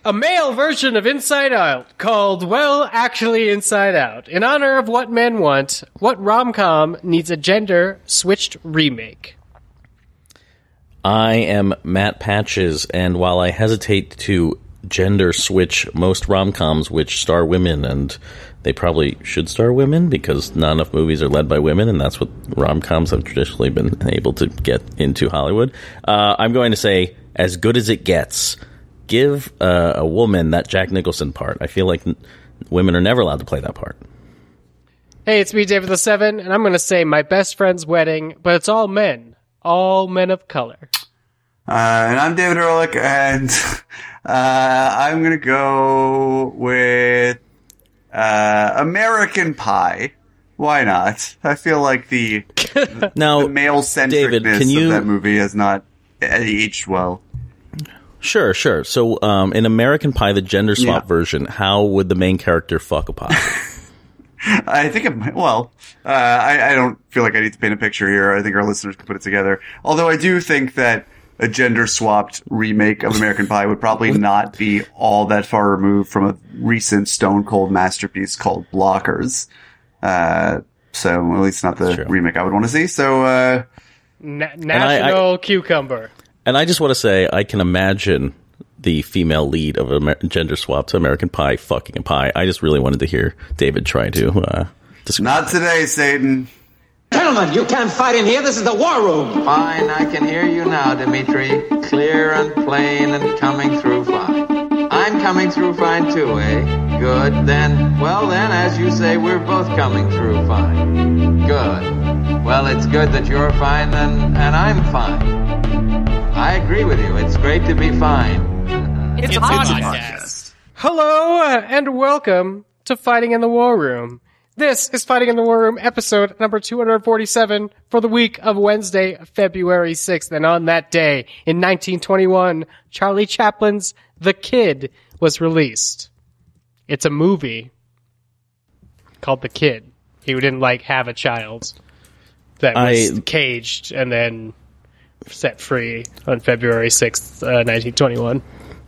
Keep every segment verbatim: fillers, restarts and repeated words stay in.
A male version of Inside Out called, well, actually Inside Out. In honor of what men want, what rom-com needs a gender-switched remake? I am Matt Patches, and while I hesitate to gender switch most rom-coms which star women, and they probably should star women because not enough movies are led by women, and that's what rom-coms have traditionally been able to get into Hollywood, uh, I'm going to say, as good as it gets. Give uh, a woman that Jack Nicholson part. I feel like n- women are never allowed to play that part. Hey, it's me, David the Seven, and I'm going to say My Best Friend's Wedding, but it's all men. All men of color. Uh, and I'm David Ehrlich, and uh, I'm going to go with uh, American Pie. Why not? I feel like the, the, now, the male-centricness David, you... of that movie has not aged well. Sure, sure. So, um, in American Pie, the gender swap yeah. version, how would the main character fuck a pie? I think, it, well, uh, I, I don't feel like I need to paint a picture here. I think our listeners can put it together. Although I do think that a gender-swapped remake of American Pie would probably not be all that far removed from a recent Stone Cold masterpiece called Blockers. Uh, so, at least not the remake I would want to see. So, uh... Na- National I, I, Cucumber. And I just want to say, I can imagine the female lead of a Amer- gender swap to American Pie fucking a pie. I just really wanted to hear David try to uh, describe Not that. today, Satan. Gentlemen, you can't fight in here. This is the war room. Fine, I can hear you now, Dimitri. Clear and plain and coming through fine. I'm coming through fine too, eh? Good. Then, well then, as you say, we're both coming through fine. Good. Well, it's good that you're fine and, and I'm fine. I agree with you. It's great to be fine. It's, it's a podcast. podcast. Hello, uh, and welcome to Fighting in the War Room. This is Fighting in the War Room, episode number two hundred forty-seven for the week of Wednesday, February sixth. And on that day, in nineteen twenty-one, Charlie Chaplin's The Kid was released. It's a movie called The Kid. He didn't, like, have a child that was I... caged and then set free on February sixth, uh, nineteen twenty-one.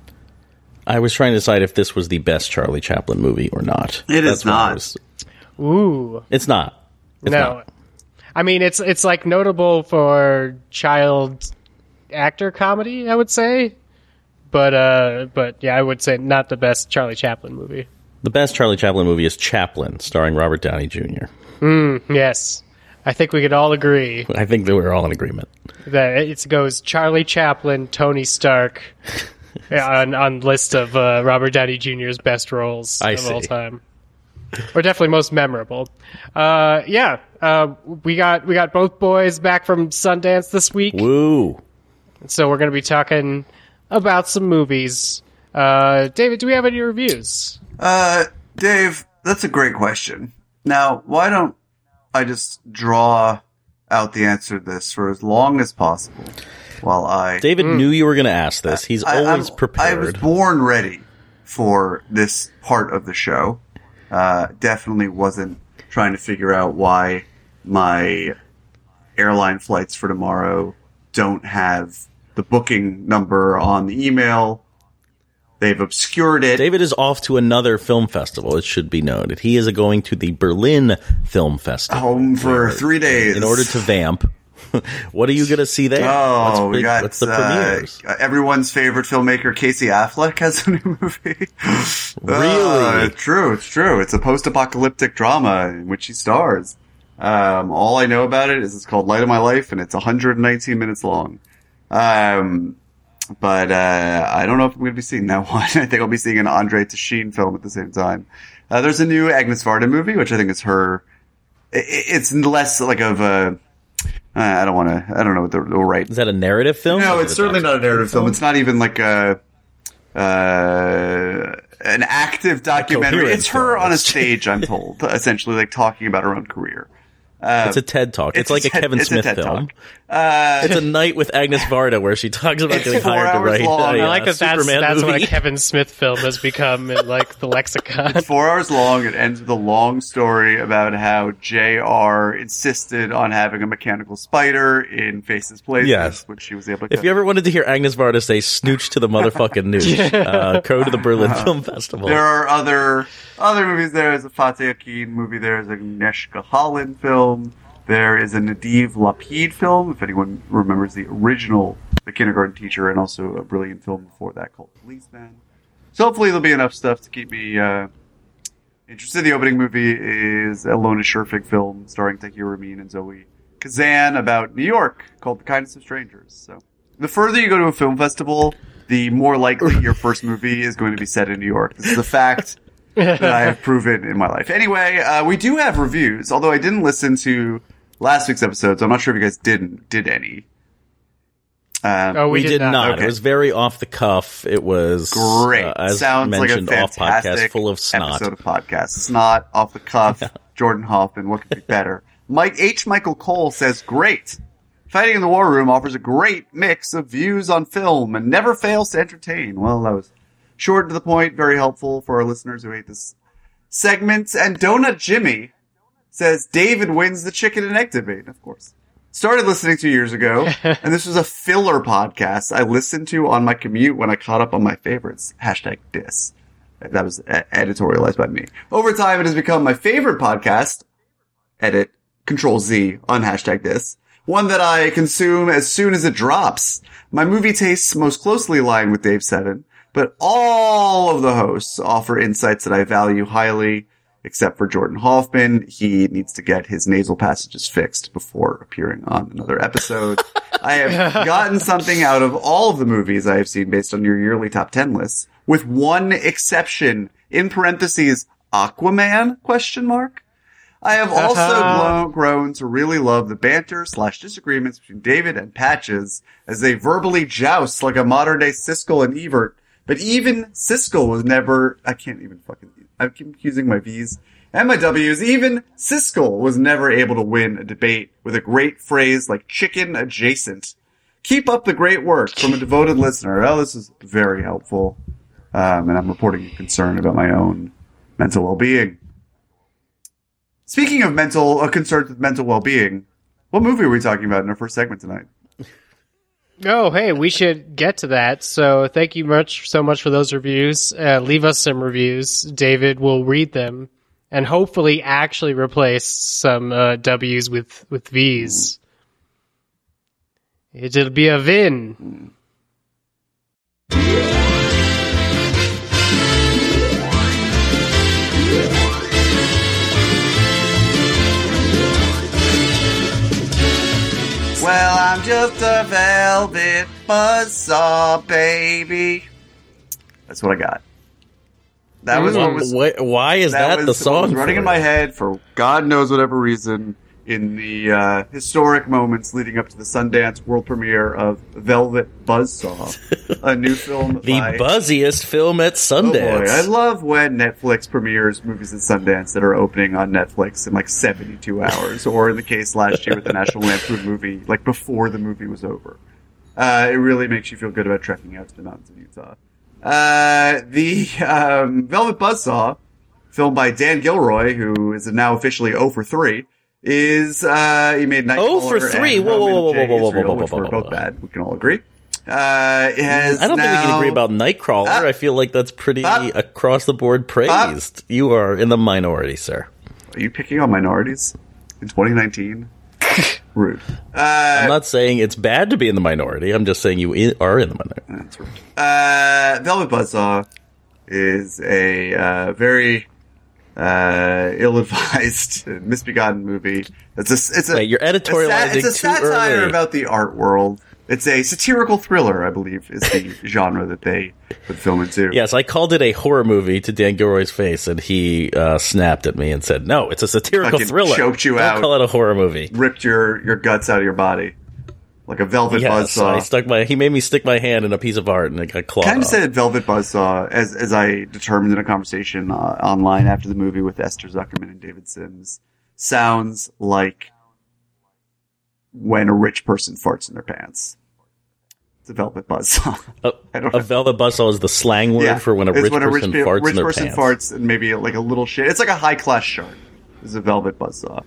I was trying to decide if this was the best Charlie Chaplin movie or not. It That's is not. Was... Ooh. It's not. It's no. Not. I mean, it's it's like notable for child actor comedy, I would say. But, uh, but yeah, I would say not the best Charlie Chaplin movie. The best Charlie Chaplin movie is Chaplin, starring Robert Downey Junior Mm, yes. I think we could all agree. I think that we're all in agreement. That it goes Charlie Chaplin, Tony Stark, on on list of uh, Robert Downey Junior's best roles I of see. all time, or definitely most memorable. Uh, yeah, uh, we got we got both boys back from Sundance this week. Woo! So we're going to be talking about some movies. Uh, David, do we have any reviews? Uh, Dave, that's a great question. Now, why don't I just draw out the answer to this for as long as possible while I... David mm. knew you were going to ask this. He's I, always I'm, prepared. I was born ready for this part of the show. Uh, definitely wasn't trying to figure out why my airline flights for tomorrow don't have the booking number on the email. They've obscured it. David is off to another film festival, it should be noted. He is going to the Berlin Film Festival. Home for three days. In order to vamp. What are you going to see there? Oh, what's we big, got what's the uh, premieres? everyone's favorite filmmaker, Casey Affleck, has a new movie. Really? Uh, true, it's true. It's a post-apocalyptic drama in which he stars. Um, all I know about it is it's called Light of My Life, and it's one hundred nineteen minutes long. Um... But uh I don't know if I'm going to be seeing that one. I think I'll be seeing an Andre Tachine film at the same time. Uh, there's a new Agnes Varda movie, which I think is her... It, it's less like of a... Uh, I don't want to... I don't know what the, the right... Is that a narrative film? No, it's certainly not a narrative film. It's not even like a... Uh, an active documentary. It's her on a stage, I'm told. Essentially, like, talking about her own career. Um, it's a TED Talk. It's, it's like a, TED, a Kevin Smith a film. Uh, it's a night with Agnes Varda where she talks about getting hired to write. Uh, I like that. That's, that's what a movie. Kevin Smith film has become in like the lexicon. It's four hours long. It ends with a long story about how J R insisted on having a mechanical spider in Faces Places, yes. which she was able to. If you ever wanted to hear Agnes Varda say "snooch to the motherfucking nooch," yeah. uh, go to the Berlin uh, Film Festival. There are other other movies. There is a Fateh Akin movie. There is a Agnieszka Holland film. There is a Nadiv Lapid film, if anyone remembers the original The Kindergarten Teacher, and also a brilliant film before that called Policeman. So hopefully there'll be enough stuff to keep me uh, interested. The opening movie is a Lona Scherfig film starring Tahira Amin and Zoe Kazan about New York called The Kindness of Strangers. So the further you go to a film festival, the more likely your first movie is going to be set in New York. This is a fact that I have proven in my life. Anyway, uh, we do have reviews, although I didn't listen to last week's episodes. I'm not sure if you guys didn't did any. Um, oh, we, we did, did not. not. Okay. It was very off the cuff. It was great. Uh, as Sounds mentioned, like a off podcast, fantastic full of snot. episode of podcast. Snot, off the cuff. Jordan Hoffman. What could be better? Mike H. Michael Cole says, "Great. Fighting in the War Room offers a great mix of views on film and never fails to entertain." Well, that was short and to the point, very helpful for our listeners who hate this segment. And Donut Jimmy says, "David wins the chicken and egg debate," of course. Started listening two years ago, and this was a filler podcast I listened to on my commute when I caught up on my favorites. Hashtag diss. That was editorialized by me. Over time, it has become my favorite podcast. Edit. Control Z on hashtag diss. One that I consume as soon as it drops. My movie tastes most closely align with Dave Seven, but all of the hosts offer insights that I value highly, except for Jordan Hoffman. He needs to get his nasal passages fixed before appearing on another episode. I have gotten something out of all of the movies I have seen based on your yearly top ten lists, with one exception, in parentheses, Aquaman, question mark. I have also grown, grown to really love the banter slash disagreements between David and Patches as they verbally joust like a modern day Siskel and Ebert. But even Siskel was never, I can't even fucking, I keep using my V's and my W's. Even Siskel was never able to win a debate with a great phrase like chicken adjacent. Keep up the great work from a devoted listener. Oh, this is very helpful. Um, and I'm reporting a concern about my own mental well-being. Speaking of mental, uh, concerns with mental well-being, what movie are we talking about in our first segment tonight? Oh, hey, we should get to that. So thank you much so much for those reviews. Uh, leave us some reviews. David will read them and hopefully actually replace some uh, W's with, with V's. Mm. It'll be a Vin. Mm. Well, I'm just a velvet buzzsaw, baby. That's what I got. That was what was. Why, why is that, that was, the song? What was running in my head for God knows whatever reason in the uh, historic moments leading up to the Sundance world premiere of Velvet Buzzsaw, a new film. The by, buzziest film at Sundance. Oh boy, I love when Netflix premieres movies at Sundance that are opening on Netflix in like seventy-two hours, or in the case last year with the National Lampoon movie, like before the movie was over. Uh, it really makes you feel good about trekking out to the mountains of Utah. Uh, the um, Velvet Buzzsaw, filmed by Dan Gilroy, who is now officially oh for three, is, uh, he made Nightcrawler oh for three. Whoa, whoa, whoa, whoa, whoa, whoa, whoa, whoa, which whoa, were whoa, whoa. both bad. We can all agree. Uh, it has I don't now, think we can agree about Nightcrawler. Uh, I feel like that's pretty uh, across the board praised. Uh, you are in the minority, sir. Are you picking on minorities in twenty nineteen? Rude. Uh, I'm not saying it's bad to be in the minority. I'm just saying you I- are in the minority. That's rude. Uh, Velvet Buzzsaw is a uh, very uh, ill-advised, misbegotten movie. It's a, it's a, Wait, you're editorializing a sa- it's a satire early. about the art world. It's a satirical thriller, I believe, is the genre that they put film into. Yes, I called it a horror movie to Dan Gilroy's face, and he uh, snapped at me and said, "No, it's a satirical Fucking thriller. Choked you Don't out. call it a horror movie." Ripped your, your guts out of your body like a Velvet Yes, Buzzsaw. I stuck my. He made me stick my hand in a piece of art, and it got clawed Kind of off. said Velvet Buzzsaw, as as I determined in a conversation uh, online after the movie with Esther Zuckerman and David Sims, sounds like when a rich person farts in their pants. It's a velvet buzzsaw. A, a velvet buzzsaw is the slang word yeah, for when a rich when a person rich, farts rich in their person pants. farts and maybe like a little shit. It's like a high class shark. It's a velvet buzzsaw. Um,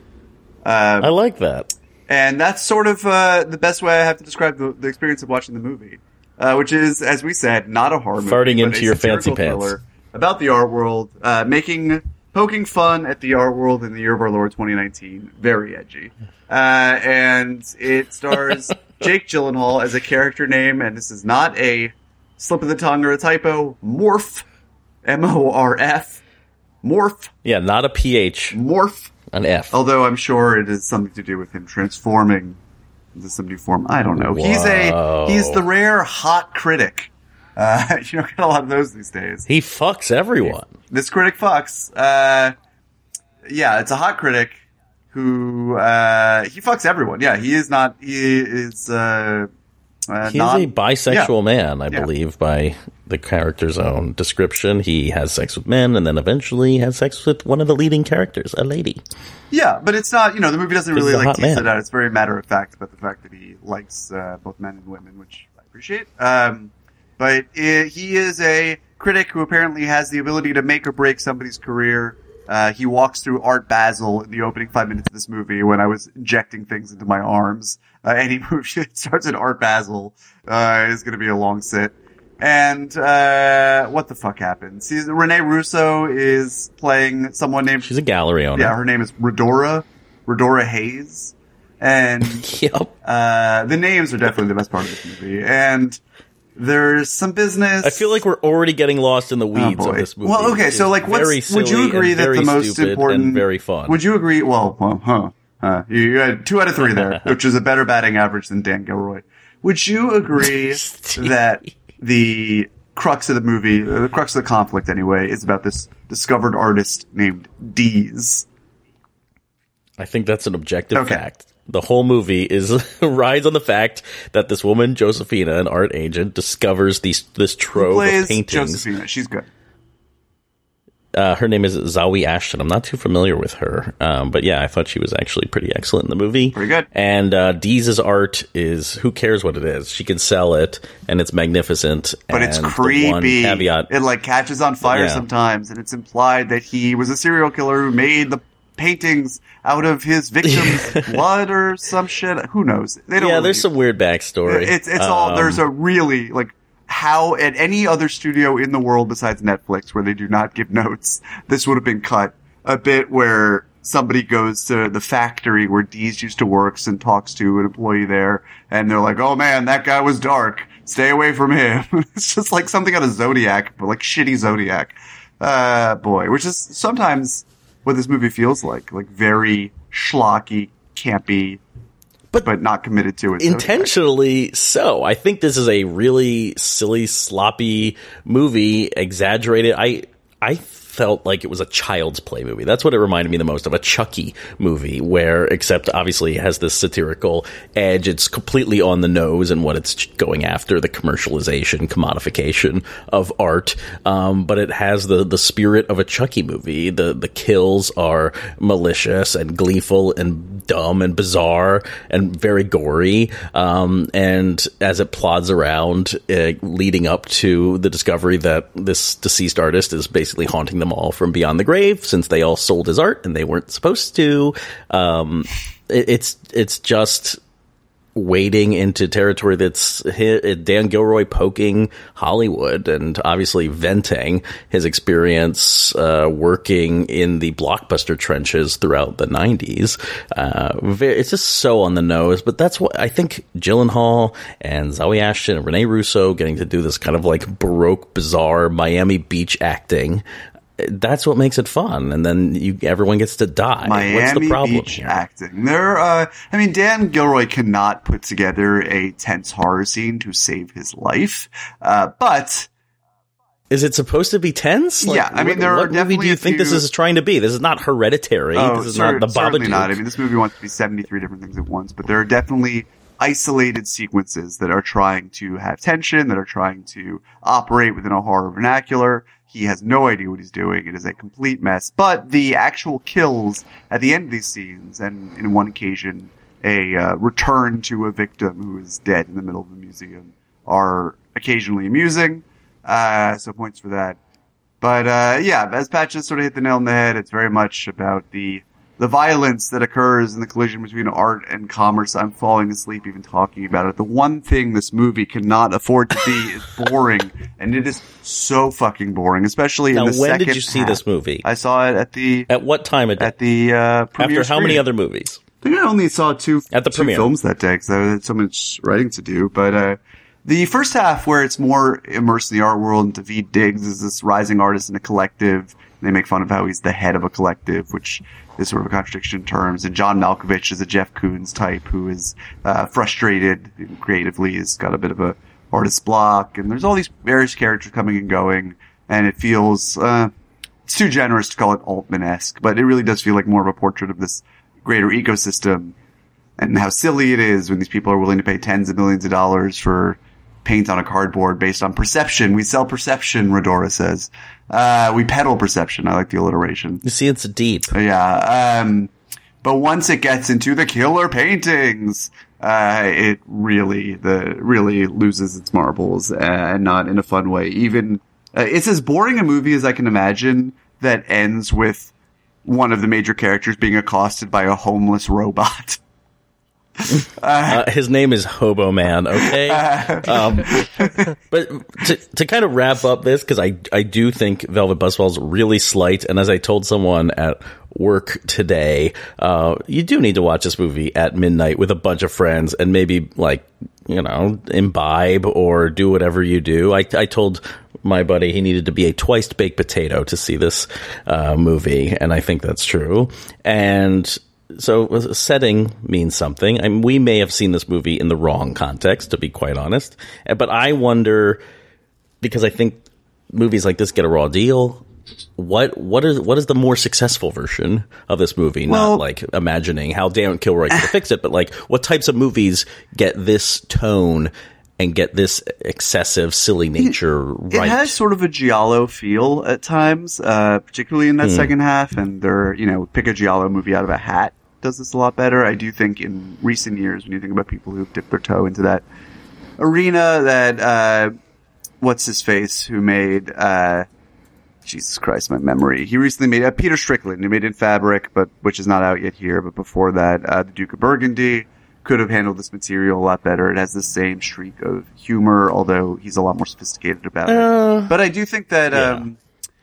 I like that. And that's sort of uh, the best way I have to describe the, the experience of watching the movie, uh, which is, as we said, not a horror movie, farting but into a your fancy thriller pants about the art world, uh, making poking fun at the art world in the year of our Lord twenty nineteen. Very edgy, uh, and it stars Jake Gyllenhaal as a character name, and this is not a slip of the tongue or a typo. Morph, M O R F, Morph. Yeah, not a P H. Morph. An F. Although I'm sure it is something to do with him transforming into some new form. I don't know. Whoa. He's a he's the rare hot critic. Uh, you don't get a lot of those these days. He fucks everyone. This critic fucks. Uh, yeah, it's a hot critic who uh, he fucks everyone. Yeah, he is not. He is. Uh, uh, He's not, a bisexual yeah. man, I Yeah. believe, by the character's own description. He has sex with men, and then eventually has sex with one of the leading characters, a lady. Yeah, but it's not. You know, the movie doesn't He's really a like hot tease man. it out. It's very matter of fact about the fact that he likes uh, both men and women, which I appreciate. Um, but it, he is a critic who apparently has the ability to make or break somebody's career. Uh, he walks through Art Basel in the opening five minutes of this movie when I was injecting things into my arms. Uh, any movie that starts at Art Basel uh, is going to be a long sit. And uh, what the fuck happens? He's, Renee Russo is playing someone named... She's a gallery owner. Yeah, her name is Redora. Redora Hayes. And Yep. uh, the names are definitely the best part of this movie. And there's some business. I feel like we're already getting lost in the weeds Oh, of boy. this movie. Well, okay, so like, what's, very would you silly agree and that very the most stupid important, and very fun? Would you agree? Well, well, huh? Uh, you, you had two out of three there, which is a better batting average than Dan Gilroy. Would you agree that the crux of the movie, the crux of the conflict, anyway, is about this discovered artist named Deez? I think that's an objective Okay. fact. The whole movie is rides on the fact that this woman, Josephina, an art agent, discovers these this trove Plays of paintings. Josephina. She's good. Uh, her name is Zawe Ashton. I'm not too familiar with her, um, but yeah, I thought she was actually pretty excellent in the movie. Pretty good. And uh, Deez's art is, who cares what it is? She can sell it, and it's magnificent. But and it's the creepy. one caveat, It like catches on fire Yeah. sometimes, and it's implied that he was a serial killer who made the paintings out of his victim's blood or some shit. Who knows? They don't. yeah, really- there's some weird backstory. It's it's all Um, there's a really like how at any other studio in the world besides Netflix where they do not give notes, this would have been cut. A bit where somebody goes to the factory where Deez used to work and talks to an employee there, and they're like, "Oh man, that guy was dark. Stay away from him." It's just like something out of Zodiac, but like shitty Zodiac. Uh, boy, which is sometimes what this movie feels like, like very schlocky, campy, but, but not committed to it. intentionally so. I think this is a really silly, sloppy movie, exaggerated. I I felt like it was a Child's Play movie. That's what it reminded me the most of, a Chucky movie, where, except obviously it has this satirical edge. It's completely on the nose and what it's going after, the commercialization, commodification of art. Um, but it has the, the spirit of a Chucky movie. The, the kills are malicious and gleeful and dumb and bizarre and very gory. Um, and as it plods around, uh, leading up to the discovery that this deceased artist is basically haunting them all from beyond the grave, since they all sold his art and they weren't supposed to. Um, it, it's it's just wading into territory that's hit, Dan Gilroy poking Hollywood and obviously venting his experience uh, working in the blockbuster trenches throughout the nineties. Uh, it's just so on the nose, but that's what I think. Gyllenhaal and Zawe Ashton and Renee Russo getting to do this kind of like Baroque, bizarre Miami Beach acting. That's what makes it fun, and then you, everyone gets to die. Miami What's the problem Beach here? acting. There, uh, I mean, Dan Gilroy cannot put together a tense horror scene to save his life, uh, but Is it supposed to be tense? Like, Yeah, I mean, what, there are what movie definitely do you a think this few- is trying to be? This is not Hereditary. oh, this is cer- not the certainly Babadook. not. I mean, this movie wants to be seventy-three different things at once, but there are definitely isolated sequences that are trying to have tension, that are trying to operate within a horror vernacular. He has no idea what he's doing. It is a complete mess. But the actual kills at the end of these scenes, and in one occasion, a uh, return to a victim who is dead in the middle of the museum are occasionally amusing. Uh, so points for that. But, uh, yeah, as Patches sort of hit the nail on the head, it's very much about the, the violence that occurs in the collision between art and commerce. I'm falling asleep even talking about it. The one thing this movie cannot afford to be is boring. And it is so fucking boring, especially now, in the when second did you see half. this movie? I saw it at the... At what time of day? At the, uh, premiere After how many screening. other movies? I think I only saw two, At the two premiere. films that day because I had so much writing to do. But uh, the first half, where it's more immersed in the art world, and Daveed Diggs is this rising artist in a collective. And they make fun of how he's the head of a collective, which is sort of a contradiction in terms. And John Malkovich is a Jeff Koons type who is uh, frustrated creatively, has got a bit of a artist block. And there's all these various characters coming and going. And it feels uh, it's too generous to call it Altman-esque, but it really does feel like more of a portrait of this greater ecosystem and how silly it is when these people are willing to pay tens of millions of dollars for paint on a cardboard based on perception. We sell perception, Rodora says. Uh, we peddle perception. I like the alliteration. You see, it's deep. Yeah. Um, but once it gets into the killer paintings, uh, it really, the, really loses its marbles, uh, and not in a fun way. Even, uh, it's as boring a movie as I can imagine that ends with one of the major characters being accosted by a homeless robot. Uh, his name is Hobo Man, okay? Um, but to, to kind of wrap up this, because I, I do think Velvet Buzzsaw's really slight, and as I told someone at work today, uh, you do need to watch this movie at midnight with a bunch of friends and maybe, like, you know, imbibe or do whatever you do. I, I told my buddy he needed to be a twice-baked potato to see this uh, movie, and I think that's true. And so setting means something. I mean, we may have seen this movie in the wrong context, to be quite honest. But I wonder, because I think movies like this get a raw deal, what what is what is the more successful version of this movie? Well, Not like imagining how Dan Kilroy could have fixed it, but like what types of movies get this tone and get this excessive, silly nature it, right? It has sort of a Giallo feel at times, uh, particularly in that Hmm. second half. And they're, you know, pick a Giallo movie out of a hat does this a lot better. I do think in recent years, when you think about people who've dipped their toe into that arena, that, uh, what's his face, who made, uh, Jesus Christ, my memory. He recently made, uh, Peter Strickland, who made In Fabric, but, which is not out yet here, but before that, uh, The Duke of Burgundy could have handled this material a lot better. It has the same streak of humor, although he's a lot more sophisticated about Uh, it. But I do think that, yeah. um,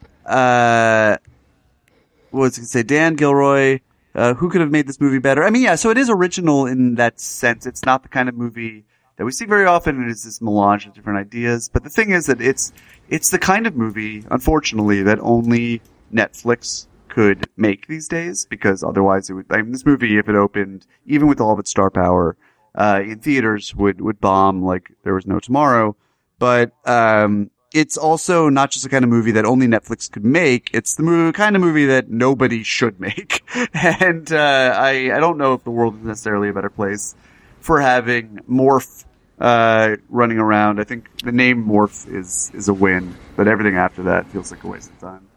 uh, what was I going to say? Dan Gilroy, uh, who could have made this movie better? I mean, yeah, so it is original in that sense. It's not the kind of movie that we see very often. It is this melange of different ideas. But the thing is that it's, it's the kind of movie, unfortunately, that only Netflix could make these days, because otherwise it would, I mean, this movie, if it opened, even with all of its star power, uh, in theaters would, would bomb like there was no tomorrow. But, um, it's also not just the kind of movie that only Netflix could make. It's the mo- kind of movie that nobody should make. And, uh, I, I don't know if the world is necessarily a better place for having Morph, uh, running around. I think the name Morph is, is a win, but everything after that feels like a waste of time.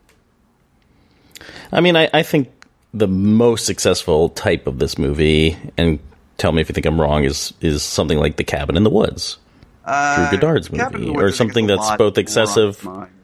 I mean, I, I think the most successful type of this movie, and tell me if you think I'm wrong, is is something like The Cabin in the Woods, Uh, Drew Goddard's Cabin in the movie, Woods, or I think, something is a that's lot both more excessive. on its mind.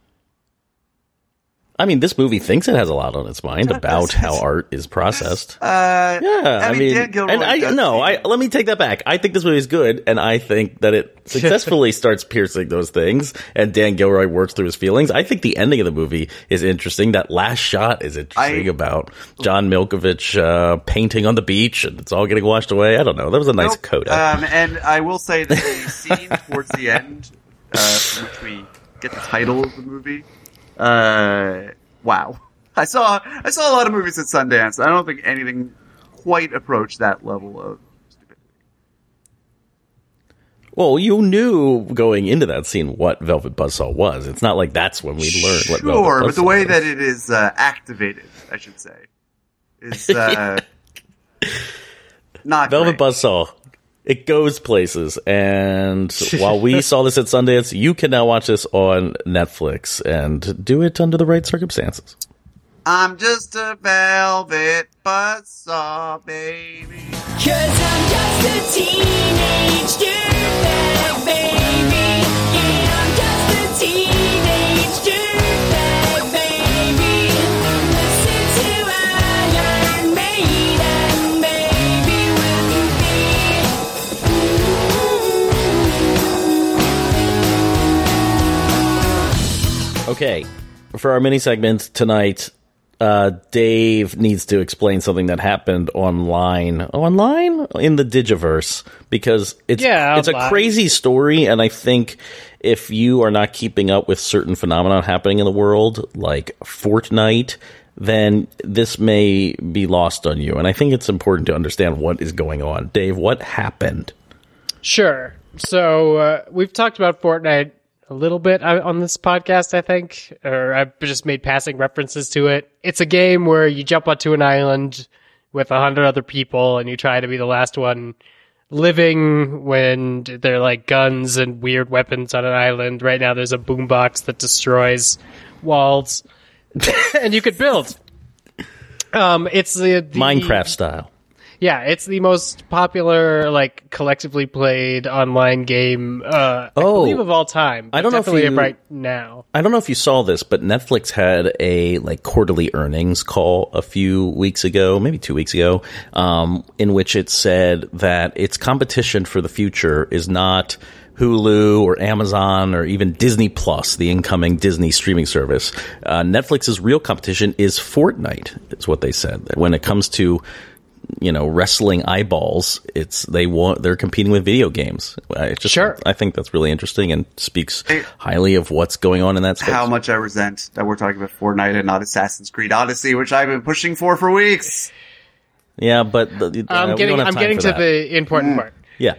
I mean, this movie thinks it has a lot on its mind about how art is processed. Uh, Yeah, I, I mean, mean, Dan Gilroy and I does no, seem- I let me take that back. I think this movie is good, and I think that it successfully starts piercing those things. And Dan Gilroy works through his feelings. I think the ending of the movie is interesting. That last shot is interesting I- about John Milkovich uh, painting on the beach, and it's all getting washed away. I don't know. That was a nice Nope. coda. Um, and I will say that the scene towards the end, uh, from which we get the title of the movie, uh, wow. I saw, I saw a lot of movies at Sundance. I don't think anything quite approached that level of stupidity. Well, you knew going into that scene what Velvet Buzzsaw was. It's not like that's when we learned what Velvet Sure, but the Buzzsaw way was. that it is, uh, activated, I should say, is, uh, not Velvet great. Buzzsaw, it goes places. And while we saw this at Sundance, you can now watch this on Netflix and do it under the right circumstances. I'm just a velvet buzzsaw, baby. Cause I'm just a teenage dirtbag, baby. Yeah, I'm just a teenage dirtbag, baby. Listen to Iron Maiden, baby, with me. Okay, for our mini segment tonight, uh, Dave needs to explain something that happened online, online in the Digiverse, because it's Yeah, it's a online. crazy story, and I think if you are not keeping up with certain phenomena happening in the world, like Fortnite, then this may be lost on you. And I think it's important to understand what is going on. Dave, what happened? Sure. So uh, we've talked about Fortnite a little bit uh, on this podcast, I think, or I've just made passing references to it. It's a game where you jump onto an island with a hundred other people and you try to be the last one living when there are like guns and weird weapons on an island. Right now there's a boombox that destroys walls and you could build. Um, it's the, the Minecraft style. Yeah, it's the most popular, like, collectively played online game, uh, I Oh. believe of all time. I don't know if definitely you- right now. I don't know if you saw this, but Netflix had a like quarterly earnings call a few weeks ago, maybe two weeks ago, um, in which it said that its competition for the future is not Hulu or Amazon or even Disney Plus, the incoming Disney streaming service. Uh, Netflix's real competition is Fortnite, is what they said. That when it comes to, you know, wrestling eyeballs, it's they want they're competing with video games. I just, Sure. I think that's really interesting and speaks highly of what's going on in that space. How much I resent that we're talking about Fortnite and not Assassin's Creed Odyssey, which I've been pushing for for weeks. Yeah, but the, uh, I'm we getting, don't have I'm time getting for to that. the important part. Yeah.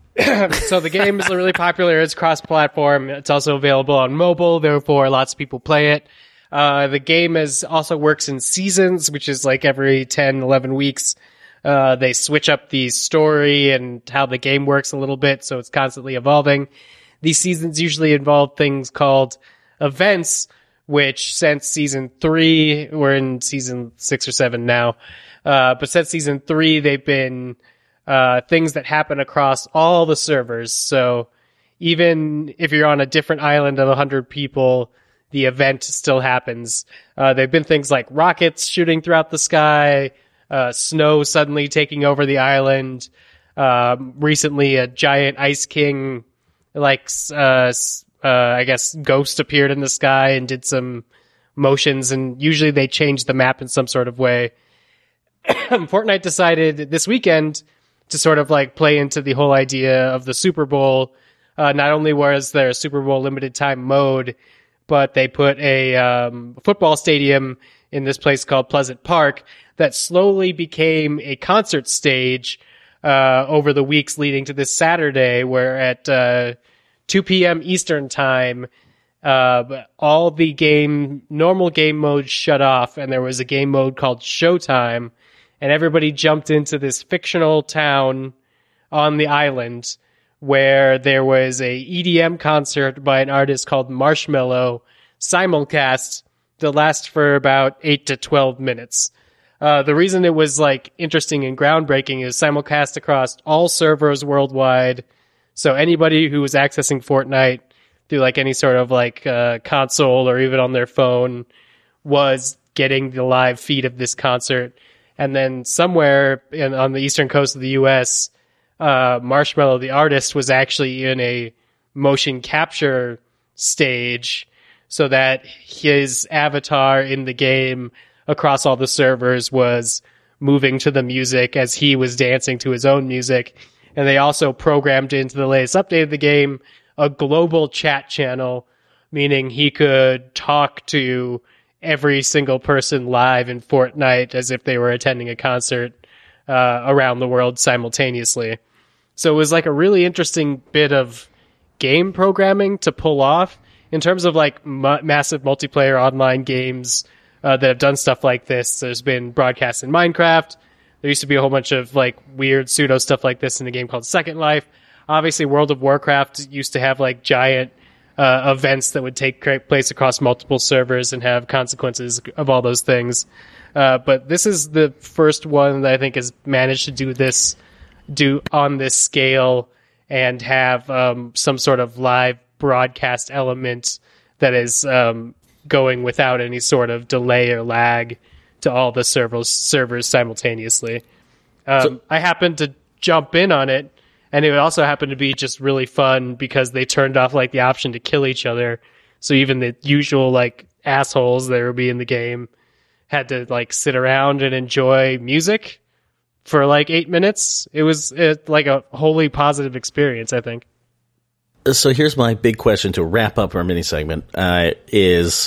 So the game is really popular. It's cross-platform. It's also available on mobile. Therefore, lots of people play it. Uh, the game is also works in seasons, which is like every ten, eleven weeks. Uh, they switch up the story and how the game works a little bit, so it's constantly evolving. These seasons usually involve things called events, which since season three, we're in season six or seven now, uh, but since season three, they've been uh, things that happen across all the servers. So even if you're on a different island of one hundred people, the event still happens. Uh, they've been things like rockets shooting throughout the sky, uh, snow suddenly taking over the island. Um, recently, a giant ice king, like, uh, s- uh, I guess, ghost appeared in the sky and did some motions, and usually they change the map in some sort of way. Fortnite decided this weekend to sort of like play into the whole idea of the Super Bowl. Uh, not only was there a Super Bowl limited time mode, but they put a um, football stadium in this place called Pleasant Park that slowly became a concert stage uh, over the weeks leading to this Saturday, where at uh, two p.m. Eastern time, uh, all the game, normal game modes shut off, and there was a game mode called Showtime, and everybody jumped into this fictional town on the island where there was a E D M concert by an artist called Marshmello simulcast that lasts for about eight to twelve minutes. Uh, the reason it was like interesting and groundbreaking is simulcast across all servers worldwide. So anybody who was accessing Fortnite through like any sort of like uh, console or even on their phone was getting the live feed of this concert. And then somewhere in, on the eastern coast of the U S, uh, Marshmello, the artist, was actually in a motion capture stage so that his avatar in the game across all the servers was moving to the music as he was dancing to his own music. And they also programmed into the latest update of the game a global chat channel, meaning he could talk to every single person live in Fortnite as if they were attending a concert uh, around the world simultaneously. So it was like a really interesting bit of game programming to pull off in terms of like ma- massive multiplayer online games uh, that have done stuff like this. There's been broadcasts in Minecraft. There used to be a whole bunch of like weird pseudo stuff like this in a game called Second Life. Obviously, World of Warcraft used to have like giant uh, events that would take place across multiple servers and have consequences of all those things. Uh, but this is the first one that I think has managed to do this, do on this scale and have um, some sort of live broadcast element that is um, going without any sort of delay or lag to all the servers, servers simultaneously. Um, so, I happened to jump in on it, and it also happened to be just really fun because they turned off like the option to kill each other. So even the usual like assholes that would be in the game had to like sit around and enjoy music for like eight minutes. It was it, like a wholly positive experience, I think. So here's my big question to wrap up our mini segment, uh, is,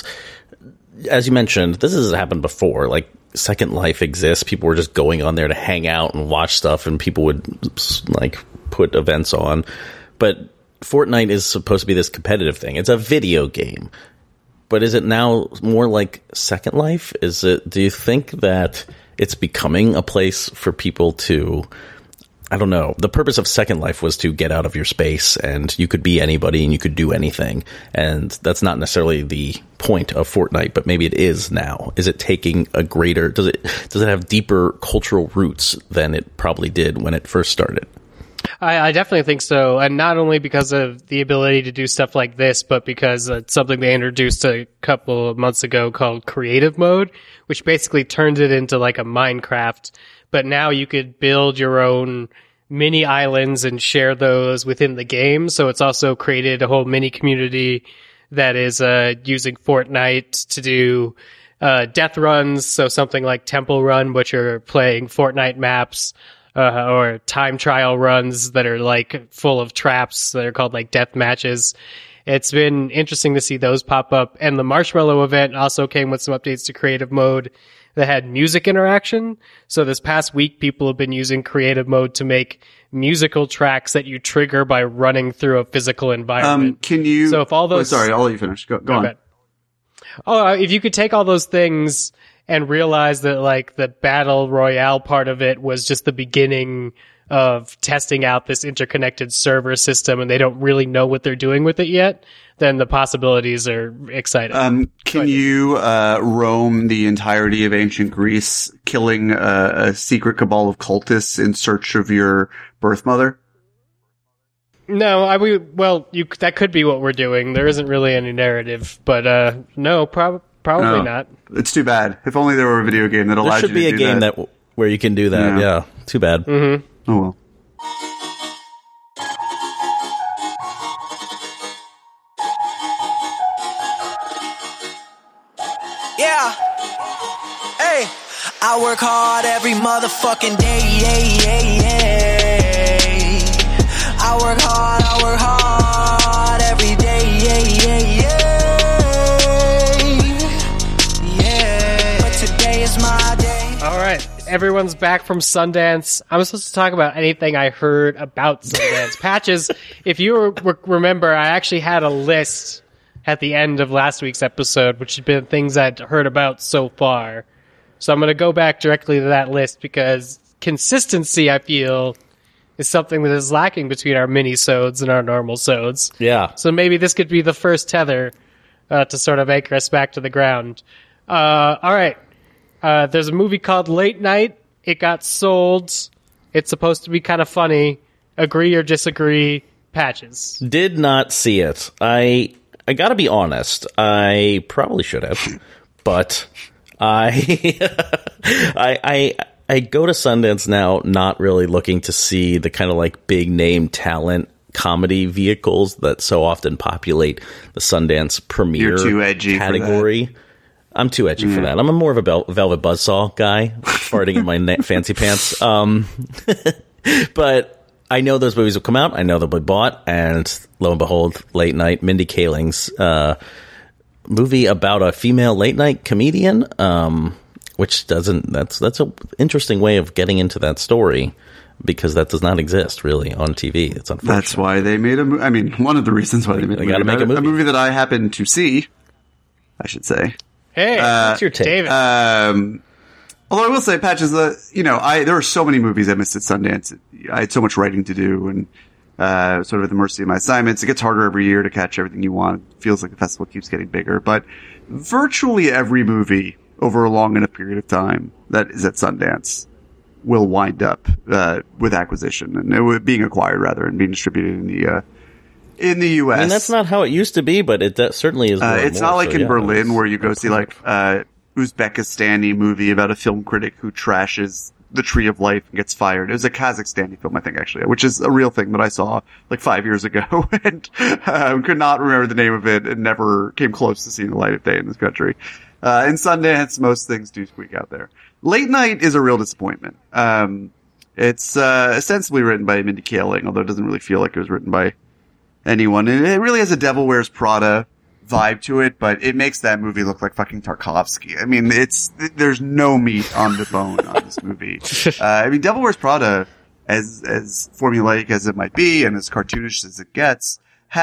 as you mentioned, this has happened before. Like, Second Life exists. People were just going on there to hang out and watch stuff, and people would, like, put events on. But Fortnite is supposed to be this competitive thing. It's a video game. But is it now more like Second Life? Is it, do you think that it's becoming a place for people to, I don't know, the purpose of Second Life was to get out of your space, and you could be anybody and you could do anything. And that's not necessarily the point of Fortnite, but maybe it is now. Is it taking a greater, does it, does it have deeper cultural roots than it probably did when it first started? I, I definitely think so. And not only because of the ability to do stuff like this, but because it's something they introduced a couple of months ago called Creative Mode, which basically turned it into like a Minecraft. But now you could build your own mini islands and share those within the game. So it's also created a whole mini community that is uh, using Fortnite to do uh, death runs. So something like Temple Run, which are playing Fortnite maps, uh, or time trial runs that are like full of traps that are called like death matches. It's been interesting to see those pop up. And the Marshmallow event also came with some updates to Creative Mode that had music interaction. So this past week, people have been using Creative Mode to make musical tracks that you trigger by running through a physical environment. Um, can you? So if all those, oh, sorry, I'll let you finish. Go, go on. Bad. Oh, uh, if you could take all those things and realize that like the battle royale part of it was just the beginning of testing out this interconnected server system, and they don't really know what they're doing with it yet, then the possibilities are exciting. Um, can you uh, roam the entirety of ancient Greece, killing uh, a secret cabal of cultists in search of your birth mother? No, I we well, you that could be what we're doing. There isn't really any narrative, but uh, no, prob- probably no, not. It's too bad. If only there were a video game that allowed you to do that. There should be a game that. that where you can do that. Yeah, yeah. Too bad. Mm-hmm. Oh well. Yeah. Hey, I work hard every motherfucking day. Yeah, yeah, yeah. I work hard, I work hard every day. Yeah, yeah, yeah. Yeah. But today is my day. All right. Everyone's back from Sundance. I'm supposed to talk about anything I heard about Sundance. Patches, if you re- remember, I actually had a list at the end of last week's episode, which had been things I'd heard about so far. So I'm going to go back directly to that list because consistency, I feel, is something that is lacking between our mini-sodes and our normal-sodes. Yeah. So maybe this could be the first tether uh, to sort of anchor us back to the ground. Uh, all right. Uh, there's a movie called Late Night. It got sold. It's supposed to be kind of funny. Agree or disagree? Patches. Did not see it. I I gotta be honest. I probably should have, but I I I I go to Sundance now, not really looking to see the kind of like big name talent comedy vehicles that so often populate the Sundance premiere You're too edgy category. For that. I'm too edgy yeah. for that. I'm a more of a Bel- Velvet Buzzsaw guy, farting in my na- fancy pants. Um, but I know those movies will come out. I know they'll be bought. And lo and behold, Late Night, Mindy Kaling's uh, movie about a female late night comedian, um, which doesn't. That's that's an interesting way of getting into that story because that does not exist really on T V. It's unfortunate. That's why they made a movie. I mean, one of the reasons why they made they a movie. Make a movie. A movie that I happened to see, I should say. Hey, uh, what's your take? David. Um, although I will say, Patches, uh, you know, I there were so many movies I missed at Sundance. I had so much writing to do, and uh, sort of at the mercy of my assignments. It gets harder every year to catch everything you want. It feels like the festival keeps getting bigger, but virtually every movie over a long enough period of time that is at Sundance will wind up uh, with acquisition and uh, being acquired rather and being distributed in the uh, in the U S. I mean, that's not how it used to be, but it that certainly is. More uh, it's more, not like so, in yeah, Berlin where you go see like uh, Uzbekistani movie about a film critic who trashes The Tree of Life and gets fired. It was a Kazakhstani film, I think, actually, which is a real thing that I saw like five years ago and um, could not remember the name of it and never came close to seeing the light of day in this country. Uh, in Sundance, most things do squeak out there. Late Night is a real disappointment. Um, it's, uh, ostensibly written by Mindy Kaling, although it doesn't really feel like it was written by anyone. And it really has a Devil Wears Prada vibe to it, but it makes that movie look like fucking Tarkovsky. I mean, it's, there's no meat on the bone on this movie. Uh, I mean, Devil Wears Prada, as, as formulaic as it might be and as cartoonish as it gets,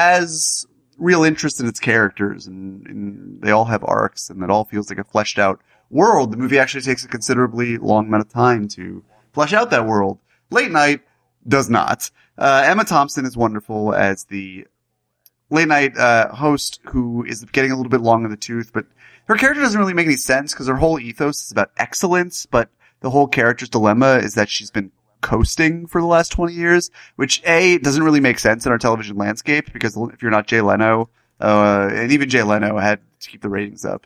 has real interest in its characters, and, and they all have arcs, and it all feels like a fleshed out world. The movie actually takes a considerably long amount of time to flesh out that world. Late Night does not. Uh, Emma Thompson is wonderful as the late night, uh, host who is getting a little bit long in the tooth, but her character doesn't really make any sense because her whole ethos is about excellence, but the whole character's dilemma is that she's been coasting for the last twenty years, which A, doesn't really make sense in our television landscape because if you're not Jay Leno, uh, and even Jay Leno had to keep the ratings up.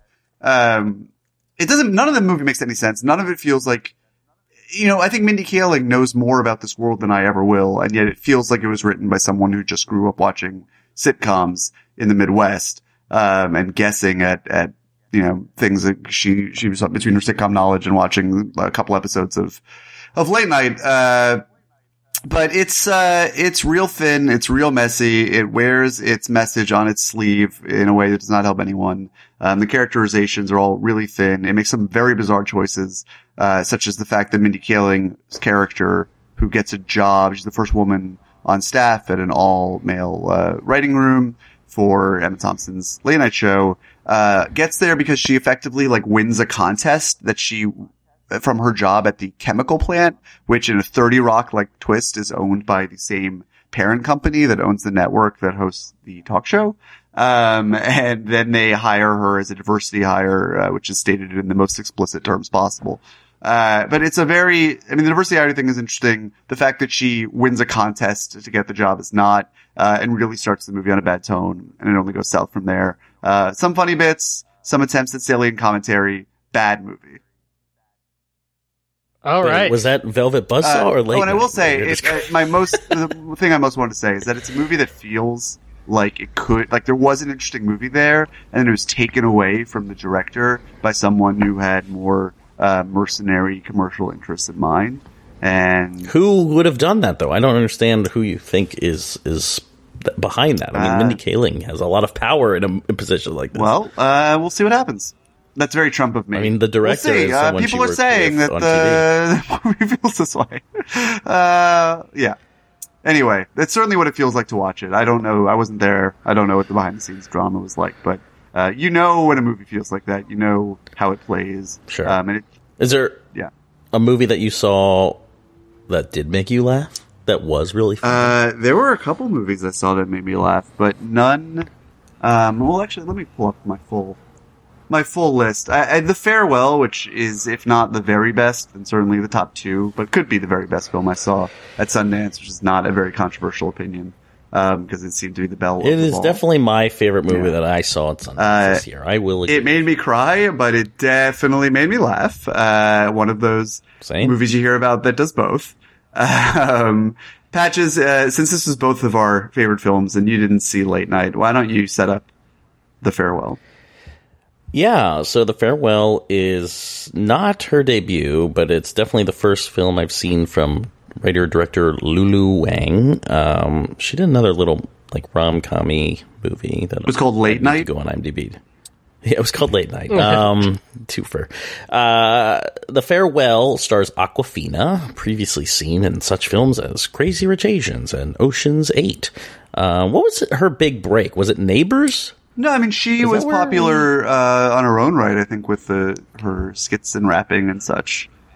Um, it doesn't, none of the movie makes any sense. None of it feels like, you know, I think Mindy Kaling knows more about this world than I ever will, and yet it feels like it was written by someone who just grew up watching sitcoms in the Midwest, um, and guessing at, at, you know, things that she, she was between her sitcom knowledge and watching a couple episodes of, of Late Night. Uh, but it's, uh, it's real thin. It's real messy. It wears its message on its sleeve in a way that does not help anyone. Um, the characterizations are all really thin. It makes some very bizarre choices, uh, such as the fact that Mindy Kaling's character, who gets a job, she's the first woman on staff at an all-male, uh, writing room for Emma Thompson's late night show, uh, gets there because she effectively, like, wins a contest that she, from her job at the chemical plant, which in a thirty Rock like twist is owned by the same parent company that owns the network that hosts the talk show. Um, and then they hire her as a diversity hire, uh, which is stated in the most explicit terms possible. Uh, but it's a very, I mean, the diversity hire thing is interesting. The fact that she wins a contest to get the job is not, uh, and really starts the movie on a bad tone, and it only goes south from there. Uh, some funny bits, some attempts at salient commentary, bad movie. All right. Was that Velvet Buzzsaw uh, or Late Oh, and I Night? will say, it, uh, my most, the thing I most want to say is that it's a movie that feels like it could, like there was an interesting movie there, and it was taken away from the director by someone who had more, uh, mercenary commercial interests in mind. And who would have done that, though? I don't understand who you think is, is behind that. I mean, uh, Mindy Kaling has a lot of power in a, in a position like this. Well, uh, we'll see what happens. That's very Trump of me. I mean, the director we'll is uh, someone people she are saying that the movie feels this way. Uh, yeah. Anyway, that's certainly what it feels like to watch it. I don't know. I wasn't there. I don't know what the behind the scenes drama was like, but, uh, you know when a movie feels like that. You know how it plays. Sure. Um, and it, is there yeah. a movie that you saw that did make you laugh? That was really fun? Uh, there were a couple movies I saw that made me laugh, but none, um, well, actually, let me pull up my full My full list. I, I, The Farewell, which is, if not the very best, then certainly the top two, but could be the very best film I saw at Sundance, which is not a very controversial opinion, um, because it seemed to be the bell. It of the is ball. definitely my favorite movie Yeah. that I saw at Sundance Uh, this year. I will agree. It made me cry, but it definitely made me laugh. Uh, one of those Same. movies you hear about that does both. Um, Patches, uh, since this was both of our favorite films and you didn't see Late Night, why don't you set up The Farewell? Yeah, so The Farewell is not her debut, but it's definitely the first film I've seen from writer-director Lulu Wang. Um, she did another little, like, rom-com-y movie. That It was called Late Night? Go on IMDb. Yeah, it was called Late Night. Um, twofer. Uh, The Farewell stars Awkwafina, previously seen in such films as Crazy Rich Asians and Ocean's Eight. Uh, what was it, her big break? Was it Neighbors? No, I mean, she Is was that where- popular uh, on her own right, I think, with the, her skits and rapping and such.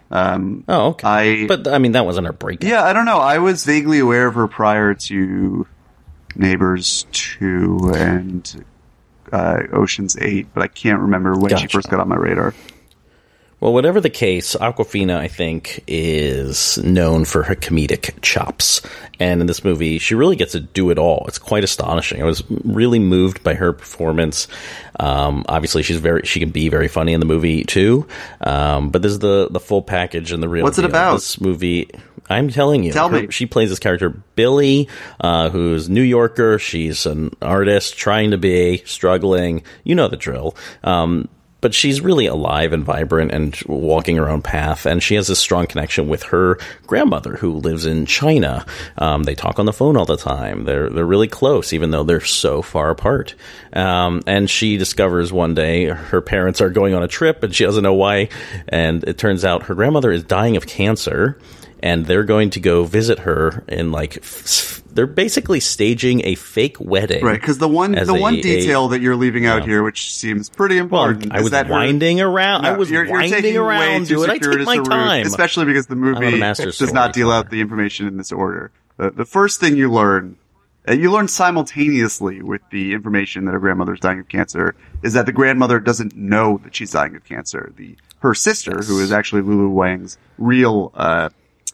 Um, oh, okay. I, but, I mean, that wasn't her breakup. Yeah, I don't know. I was vaguely aware of her prior to Neighbors two and uh, Ocean's eight, but I can't remember when gotcha. she first got on my radar. Well, whatever the case, Awkwafina, I think, is known for her comedic chops. And in this movie, she really gets to do it all. It's quite astonishing. I was really moved by her performance. Um, obviously, she's very she can be very funny in the movie, too. Um, but this is the, the full package and the real What's deal. it about? This movie, I'm telling you. Tell her, me. She plays this character, Billy, uh, who's New Yorker. She's an artist, trying to be, struggling. You know the drill. Um But she's really alive and vibrant and walking her own path. And she has this strong connection with her grandmother who lives in China. Um, they talk on the phone all the time. They're they're really close, even though they're so far apart. Um, and she discovers one day her parents are going on a trip and she doesn't know why. And it turns out her grandmother is dying of cancer. And they're going to go visit her in like f- they're basically staging a fake wedding, right? Because the one the a, one detail a, that you're leaving out yeah. here, which seems pretty important, well, I was is that winding her, around. No, I was you're, you're winding around, dude. I take my time, especially because the movie does not deal out the information in this order. The, the first thing you learn, uh, you learn simultaneously with the information that her grandmother's dying of cancer, is that the grandmother doesn't know that she's dying of cancer. The her sister, yes. who is actually Lulu Wang's real. Uh,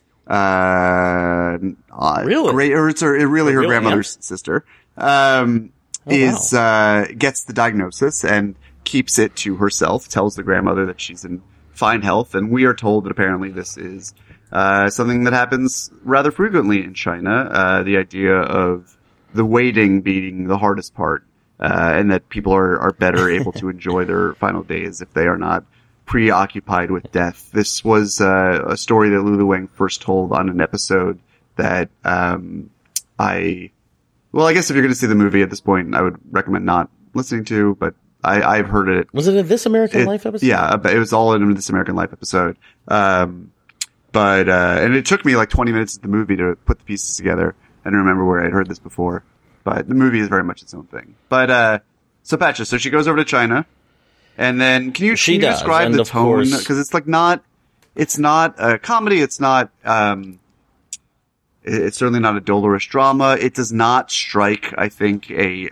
Uh, really? Great, or it's her, really her really, grandmother's yeah. sister, um, oh, is, wow. uh, gets the diagnosis and keeps it to herself, tells the grandmother that she's in fine health. And we are told that apparently this is, uh, something that happens rather frequently in China. Uh, the idea of the waiting being the hardest part, uh, and that people are, are better able to enjoy their final days if they are not preoccupied with death. This was uh, a story that Lulu Wang first told on an episode that um, I, well, I guess if you're going to see the movie at this point, I would recommend not listening to, but I, I've heard it. Was it a This American it, Life episode? Yeah, it was all in a This American Life episode. Um, but, uh, and it took me like twenty minutes of the movie to put the pieces together and remember where I'd heard this before. But the movie is very much its own thing. But, uh, so Patches, so she goes over to China. And then, can you, she can you does, describe the tone? Because it's like not, it's not a comedy. It's not, um, it's certainly not a dolorous drama. It does not strike, I think, a,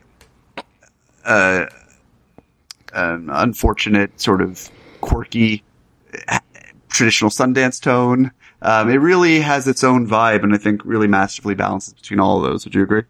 uh, an unfortunate sort of quirky, traditional Sundance tone. Um, it really has its own vibe, and I think really masterfully balances between all of those. Would you agree?